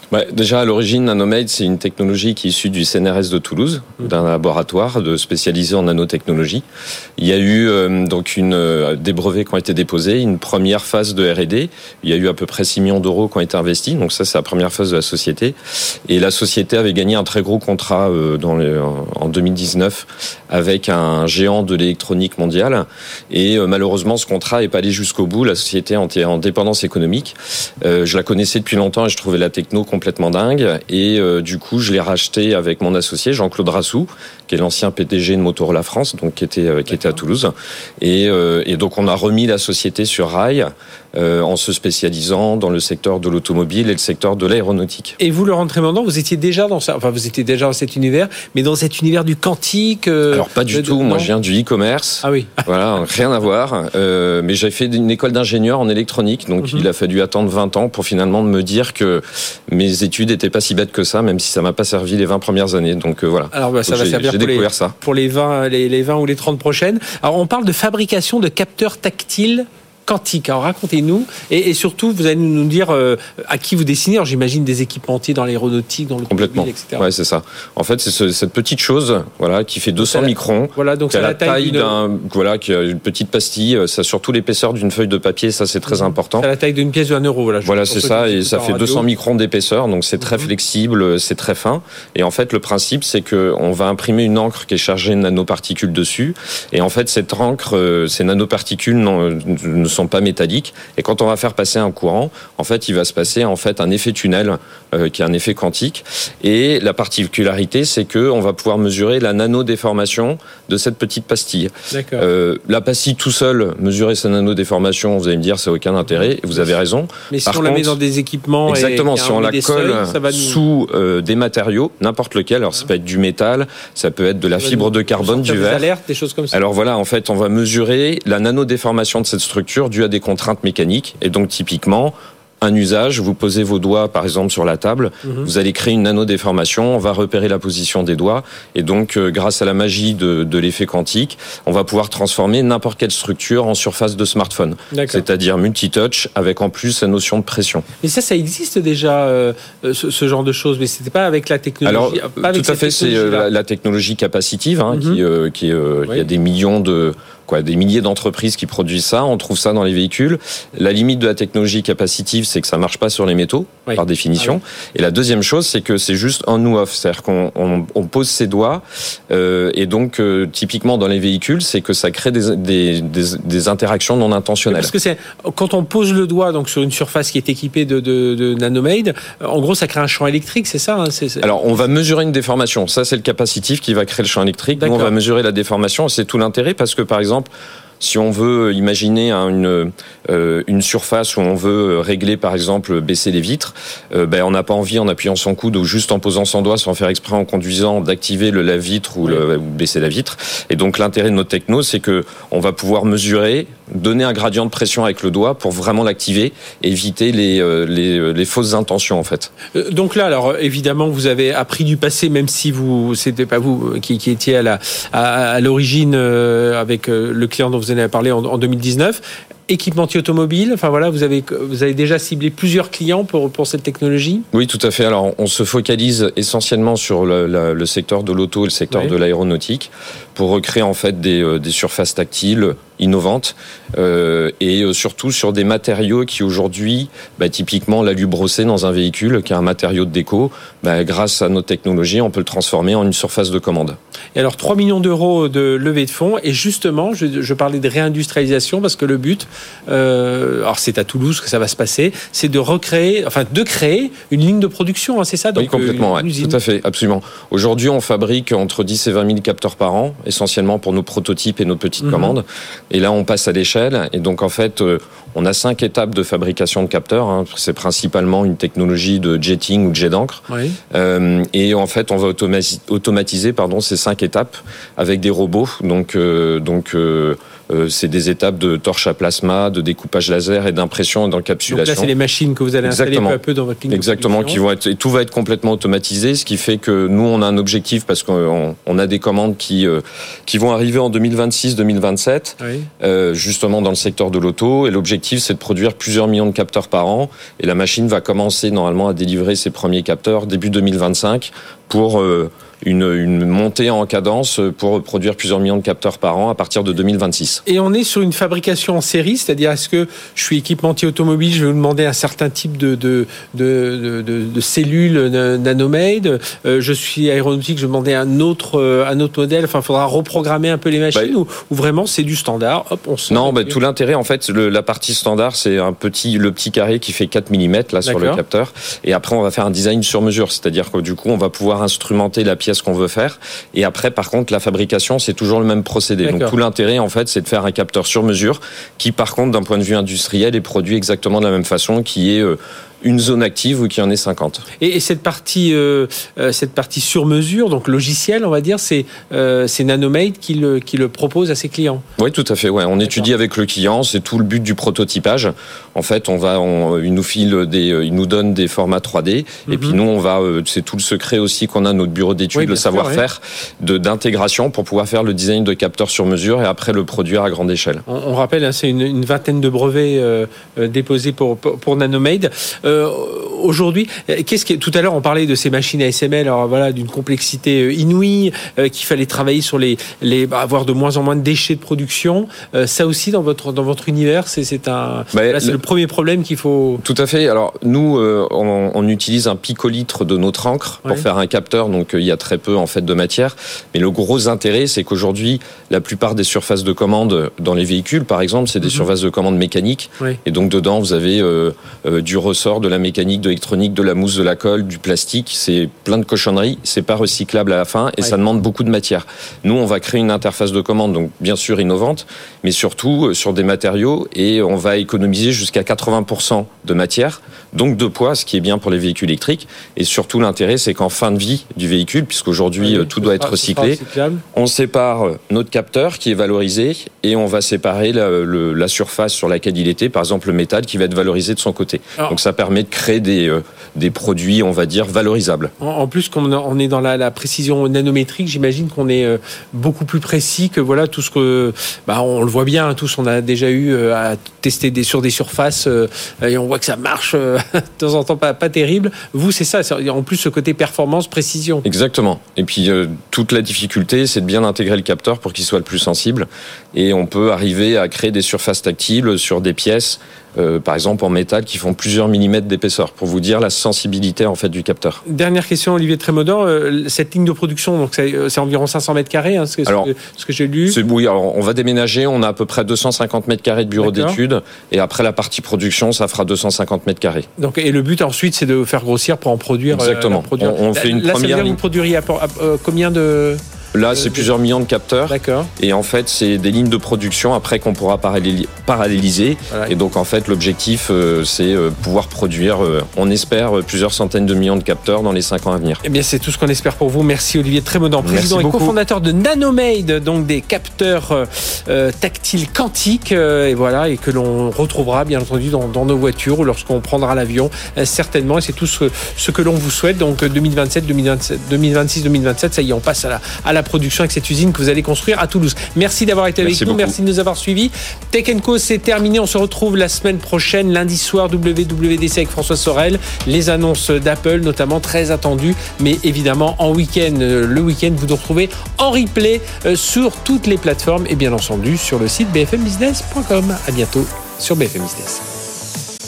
Bah, déjà, à l'origine, Nanomade, c'est une technologie qui est issue du C N R S de Toulouse, d'un laboratoire de spécialisé en nanotechnologie. Il y a eu euh, donc une, euh, des brevets qui ont été déposés, une première phase de R et D. Il y a eu à peu près six millions d'euros qui ont été investis. Donc ça, c'est la première phase de la société. Et la société avait gagné un très gros contrat euh, dans les, en deux mille dix-neuf avec un géant de l'électronique mondiale. Et euh, malheureusement, ce contrat n'est pas allé jusqu'au bout. La société était en dépendance économique. Euh, je la connaissais depuis longtemps et je trouvais la techno complètement dingue. Et euh, du coup, je l'ai racheté avec mon associé Jean-Claude Rassou, qui est l'ancien P D G de Motorola France, donc qui était euh, qui était à Toulouse. Et, euh, et donc on a remis la société sur rail euh, en se spécialisant dans le secteur de l'automobile et le secteur de l'aéronautique. Et vous, Laurent Trémandon, vous étiez déjà dans ça, enfin vous étiez déjà dans cet univers, mais dans cet univers du quantique. Euh, Alors pas du de, tout. de, Moi, je viens du e-commerce. Ah oui. Voilà, rien à voir. Euh, mais j'ai fait une école d'ingénieur en électronique, donc mm-hmm. il a fallu attendre vingt ans pour finalement me dire que mes études n'étaient pas si bêtes que ça, même si ça m'a pas servi les vingt premières années. Donc euh, voilà. Alors bah, ça donc, va j'ai, servir j'ai pour, découvert les, ça. pour les vingt, les, les vingt ou les trente prochaines. Alors on parle de fabrication de capteurs tactiles quantique. Alors racontez-nous et, et surtout vous allez nous dire euh, à qui vous dessinez. Alors j'imagine des équipementiers dans l'aéronautique, dans l'automobile, et cetera. Ouais, c'est ça. En fait, c'est ce, cette petite chose, voilà, qui fait deux cents la, microns. Voilà, donc c'est la, la taille, taille d'une... d'un, voilà, qui a une petite pastille. Ça a surtout l'épaisseur d'une feuille de papier. Ça, c'est très mmh. important. C'est la taille d'une pièce de un euro. Voilà, voilà c'est ça, et ça fait radio. deux cents microns d'épaisseur, donc c'est très mmh. flexible, c'est très fin. Et en fait, le principe, c'est que on va imprimer une encre qui est chargée de nanoparticules dessus. Et en fait, cette encre, ces nanoparticules non, ne sont pas métalliques. Et quand on va faire passer un courant, en fait, il va se passer en fait un effet tunnel euh, qui est un effet quantique. Et la particularité, c'est que on va pouvoir mesurer la nanodéformation de cette petite pastille. D'accord. Euh, la pastille tout seul, mesurer sa nanodéformation, vous allez me dire, ça n'a aucun intérêt. Vous avez raison. Mais si Par on contre, la met dans des équipements, exactement, et si on la colle seuils, ça va nous... sous euh, des matériaux, n'importe lequel. Alors ça peut être du métal, ça peut être de la fibre de carbone, du verre. Des alertes, des choses comme ça. Alors voilà, en fait, on va mesurer la nanodéformation de cette structure due à des contraintes mécaniques. Et donc, typiquement, un usage, vous posez vos doigts, par exemple, sur la table, mmh. vous allez créer une nanodéformation, on va repérer la position des doigts, et donc, euh, grâce à la magie de, de l'effet quantique, on va pouvoir transformer n'importe quelle structure en surface de smartphone. D'accord. C'est-à-dire multitouch, avec en plus la notion de pression. Mais ça, ça existe déjà, euh, ce, ce genre de choses, mais c'était pas avec la technologie. Alors, pas avec tout à fait, c'est euh, la, la technologie capacitive, hein, mmh. qui, euh, qui, euh, oui. Il y a des millions de... Quoi, des milliers d'entreprises qui produisent ça, on trouve ça dans les véhicules. La limite de la technologie capacitive, c'est que ça marche pas sur les métaux, oui. par définition. Ah oui. Et la deuxième chose, c'est que c'est juste on ou off, c'est-à-dire qu'on on, on pose ses doigts, euh, et donc euh, typiquement dans les véhicules, c'est que ça crée des, des, des, des interactions non intentionnelles. Parce que c'est quand on pose le doigt donc sur une surface qui est équipée de, de, de Nanomade, en gros, ça crée un champ électrique, c'est ça, hein, c'est, c'est... Alors, on va mesurer une déformation. Ça, c'est le capacitif qui va créer le champ électrique. Nous, on va mesurer la déformation. C'est tout l'intérêt parce que, par exemple, si on veut imaginer une, euh, une surface où on veut régler, par exemple, baisser les vitres, euh, ben, on n'a pas envie, en appuyant son coude ou juste en posant son doigt, sans faire exprès en conduisant, d'activer le lave-vitre ou, le, ou baisser la vitre. Et donc, l'intérêt de notre techno, c'est que on va pouvoir mesurer, donner un gradient de pression avec le doigt pour vraiment l'activer, éviter les, euh, les, les fausses intentions, en fait. Donc là, alors, évidemment, vous avez appris du passé, même si vous, c'était pas vous qui, qui étiez à la, à, à l'origine, euh, avec euh, le client dont vous en avez parlé en, en deux mille dix-neuf. Équipementier automobile, enfin voilà, vous avez, vous avez déjà ciblé plusieurs clients pour, pour cette technologie ? Oui, tout à fait. Alors, on se focalise essentiellement sur le, le, le secteur de l'auto et le secteur oui. de l'aéronautique pour recréer en fait des, des surfaces tactiles innovantes euh, et surtout sur des matériaux qui aujourd'hui, bah, typiquement l'alu brossé dans un véhicule, qui est un matériau de déco, bah, grâce à nos technologies, on peut le transformer en une surface de commande. Et alors, trois millions d'euros de levée de fonds, et justement, je, je parlais de réindustrialisation parce que le but, Euh, alors c'est à Toulouse que ça va se passer, c'est de recréer, enfin de créer une ligne de production, hein, c'est ça donc, oui, complètement, une, une ouais, tout à fait, absolument. Aujourd'hui, on fabrique entre dix et vingt mille capteurs par an, essentiellement pour nos prototypes et nos petites mm-hmm. commandes. Et là, on passe à l'échelle. Et donc, en fait, euh, on a cinq étapes de fabrication de capteurs. Hein. C'est principalement une technologie de jetting ou de jet d'encre. Oui. Euh, et en fait, on va automatiser, automatiser pardon, ces cinq étapes avec des robots. Donc, euh, donc euh, Euh, c'est des étapes de torche à plasma, de découpage laser et d'impression et d'encapsulation. Donc là, c'est les machines que vous allez installer Exactement. peu à peu dans votre ligne Exactement, de production. qui vont être, et tout va être complètement automatisé, ce qui fait que nous, on a un objectif parce qu'on on a des commandes qui euh, qui vont arriver en deux mille vingt-six deux mille vingt-sept, Oui. euh, justement dans le secteur de l'auto. Et l'objectif, c'est de produire plusieurs millions de capteurs par an. Et la machine va commencer normalement à délivrer ses premiers capteurs début deux mille vingt-cinq pour euh, une, une montée en cadence pour produire plusieurs millions de capteurs par an à partir de deux mille vingt-six. Et on est sur une fabrication en série, c'est-à-dire est-ce que je suis équipementier automobile, je vais vous demander un certain type de, de, de, de, de cellules nanomade, euh, je suis aéronautique, je vais demander un autre, un autre modèle, enfin il faudra reprogrammer un peu les machines bah, ou, ou vraiment c'est du standard, hop, on se... Non, bah, tout l'intérêt en fait, le, la partie standard c'est un petit, le petit carré qui fait quatre millimètres là sur le capteur et après on va faire un design sur mesure, c'est-à-dire que du coup on va pouvoir instrumenter la pièce qu'on veut faire et après par contre la fabrication c'est toujours le même procédé. D'accord. Donc tout l'intérêt en fait c'est de faire un capteur sur mesure qui par contre d'un point de vue industriel est produit exactement de la même façon, qui est euh, une zone active ou qui en est cinquante. Et, et cette partie, euh, cette partie sur mesure, donc logicielle, on va dire, c'est euh, c'est Nanomade qui le qui le propose à ses clients. Oui, tout à fait. Ouais, on D'accord. étudie avec le client, c'est tout le but du prototypage. En fait, on va, on, il nous file des, il nous donne des formats trois D, mm-hmm. et puis nous, on va, c'est tout le secret aussi qu'on a notre bureau d'études, oui, le savoir-faire oui. de d'intégration pour pouvoir faire le design de capteurs sur mesure et après le produire à grande échelle. On, on rappelle, hein, c'est une, une vingtaine de brevets euh, déposés pour pour, pour Nanomade. Euh, aujourd'hui, qu'est-ce que tout à l'heure on parlait de ces machines à S M L, alors voilà, d'une complexité inouïe, euh, qu'il fallait travailler sur les, les bah, avoir de moins en moins de déchets de production. Euh, ça aussi dans votre dans votre univers, c'est c'est un bah, là, c'est le, le premier problème qu'il faut. Tout à fait. Alors nous, euh, on, on utilise un picolitre de notre encre pour ouais. faire un capteur, donc il y a très peu en fait de matière. Mais le gros intérêt, c'est qu'aujourd'hui, la plupart des surfaces de commande dans les véhicules, par exemple, c'est des mm-hmm. surfaces de commande mécaniques, ouais. et donc dedans vous avez euh, euh, du ressort, de la mécanique, de l'électronique, de la mousse, de la colle, du plastique, c'est plein de cochonneries, c'est pas recyclable à la fin et ouais. ça demande beaucoup de matière. Nous, on va créer une interface de commande, donc bien sûr innovante, mais surtout sur des matériaux et on va économiser jusqu'à quatre-vingts pour cent de matière, donc de poids, ce qui est bien pour les véhicules électriques. Et surtout, l'intérêt, c'est qu'en fin de vie du véhicule, puisqu'aujourd'hui oui, tout doit être recyclé, on sépare notre capteur qui est valorisé et on va séparer la, le, la surface sur laquelle il était, par exemple le métal qui va être valorisé de son côté. Alors, donc ça permet de créer des, euh, des produits, on va dire, valorisables. En, en plus, comme on est dans la, la précision nanométrique, j'imagine qu'on est euh, beaucoup plus précis que voilà tout ce que, bah, on le voit bien, tous on a déjà eu euh, à tester des, sur des surfaces euh, et on voit que ça marche euh, de temps en temps pas, pas terrible. Vous, c'est ça, c'est en plus ce côté performance, précision. Exactement. Et puis euh, toute la difficulté, c'est de bien intégrer le capteur pour qu'il soit le plus sensible. Et on peut arriver à créer des surfaces tactiles sur des pièces. Euh, par exemple en métal qui font plusieurs millimètres d'épaisseur pour vous dire la sensibilité en fait du capteur. Dernière question, Olivier Trémaudan, euh, cette ligne de production donc c'est, c'est environ cinq cents mètres carrés, hein, ce, que, alors, ce, que, ce que j'ai lu. C'est, oui, alors on va déménager, on a à peu près deux cent cinquante mètres carrés de bureau D'accord. d'études et après la partie production ça fera deux cent cinquante mètres carrés. Donc et le but ensuite c'est de faire grossir pour en produire. Exactement. Euh, produire. On, on fait une là, première. Ça veut dire ligne. Vous produiriez à, à, à, à combien de Là, c'est plusieurs millions de capteurs. D'accord. Et en fait, c'est des lignes de production après qu'on pourra paralléliser. Voilà. Et donc, en fait, l'objectif, euh, c'est euh, pouvoir produire, euh, on espère, plusieurs centaines de millions de capteurs dans les cinq ans à venir. Eh bien, c'est tout ce qu'on espère pour vous. Merci Olivier Trémaudan, président et cofondateur de Nanomade, donc des capteurs euh, tactiles quantiques. Euh, et voilà, et que l'on retrouvera, bien entendu, dans, dans nos voitures ou lorsqu'on prendra l'avion, euh, certainement. Et c'est tout ce, ce que l'on vous souhaite. Donc, deux mille vingt-sept, deux mille vingt-sept, deux mille vingt-six, deux mille vingt-sept, ça y est, on passe à la, à la production avec cette usine que vous allez construire à Toulouse. Merci d'avoir été merci avec nous, beaucoup. Merci de nous avoir suivis. Tech and Co, c'est terminé. On se retrouve la semaine prochaine, lundi soir, W W D C avec François Sorel. Les annonces d'Apple, notamment, très attendues, mais évidemment en week-end, le week-end, vous nous retrouvez en replay sur toutes les plateformes et bien entendu sur le site b f m business point com. À bientôt sur B F M Business.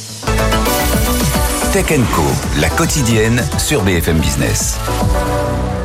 Tech and Co, la quotidienne sur B F M Business.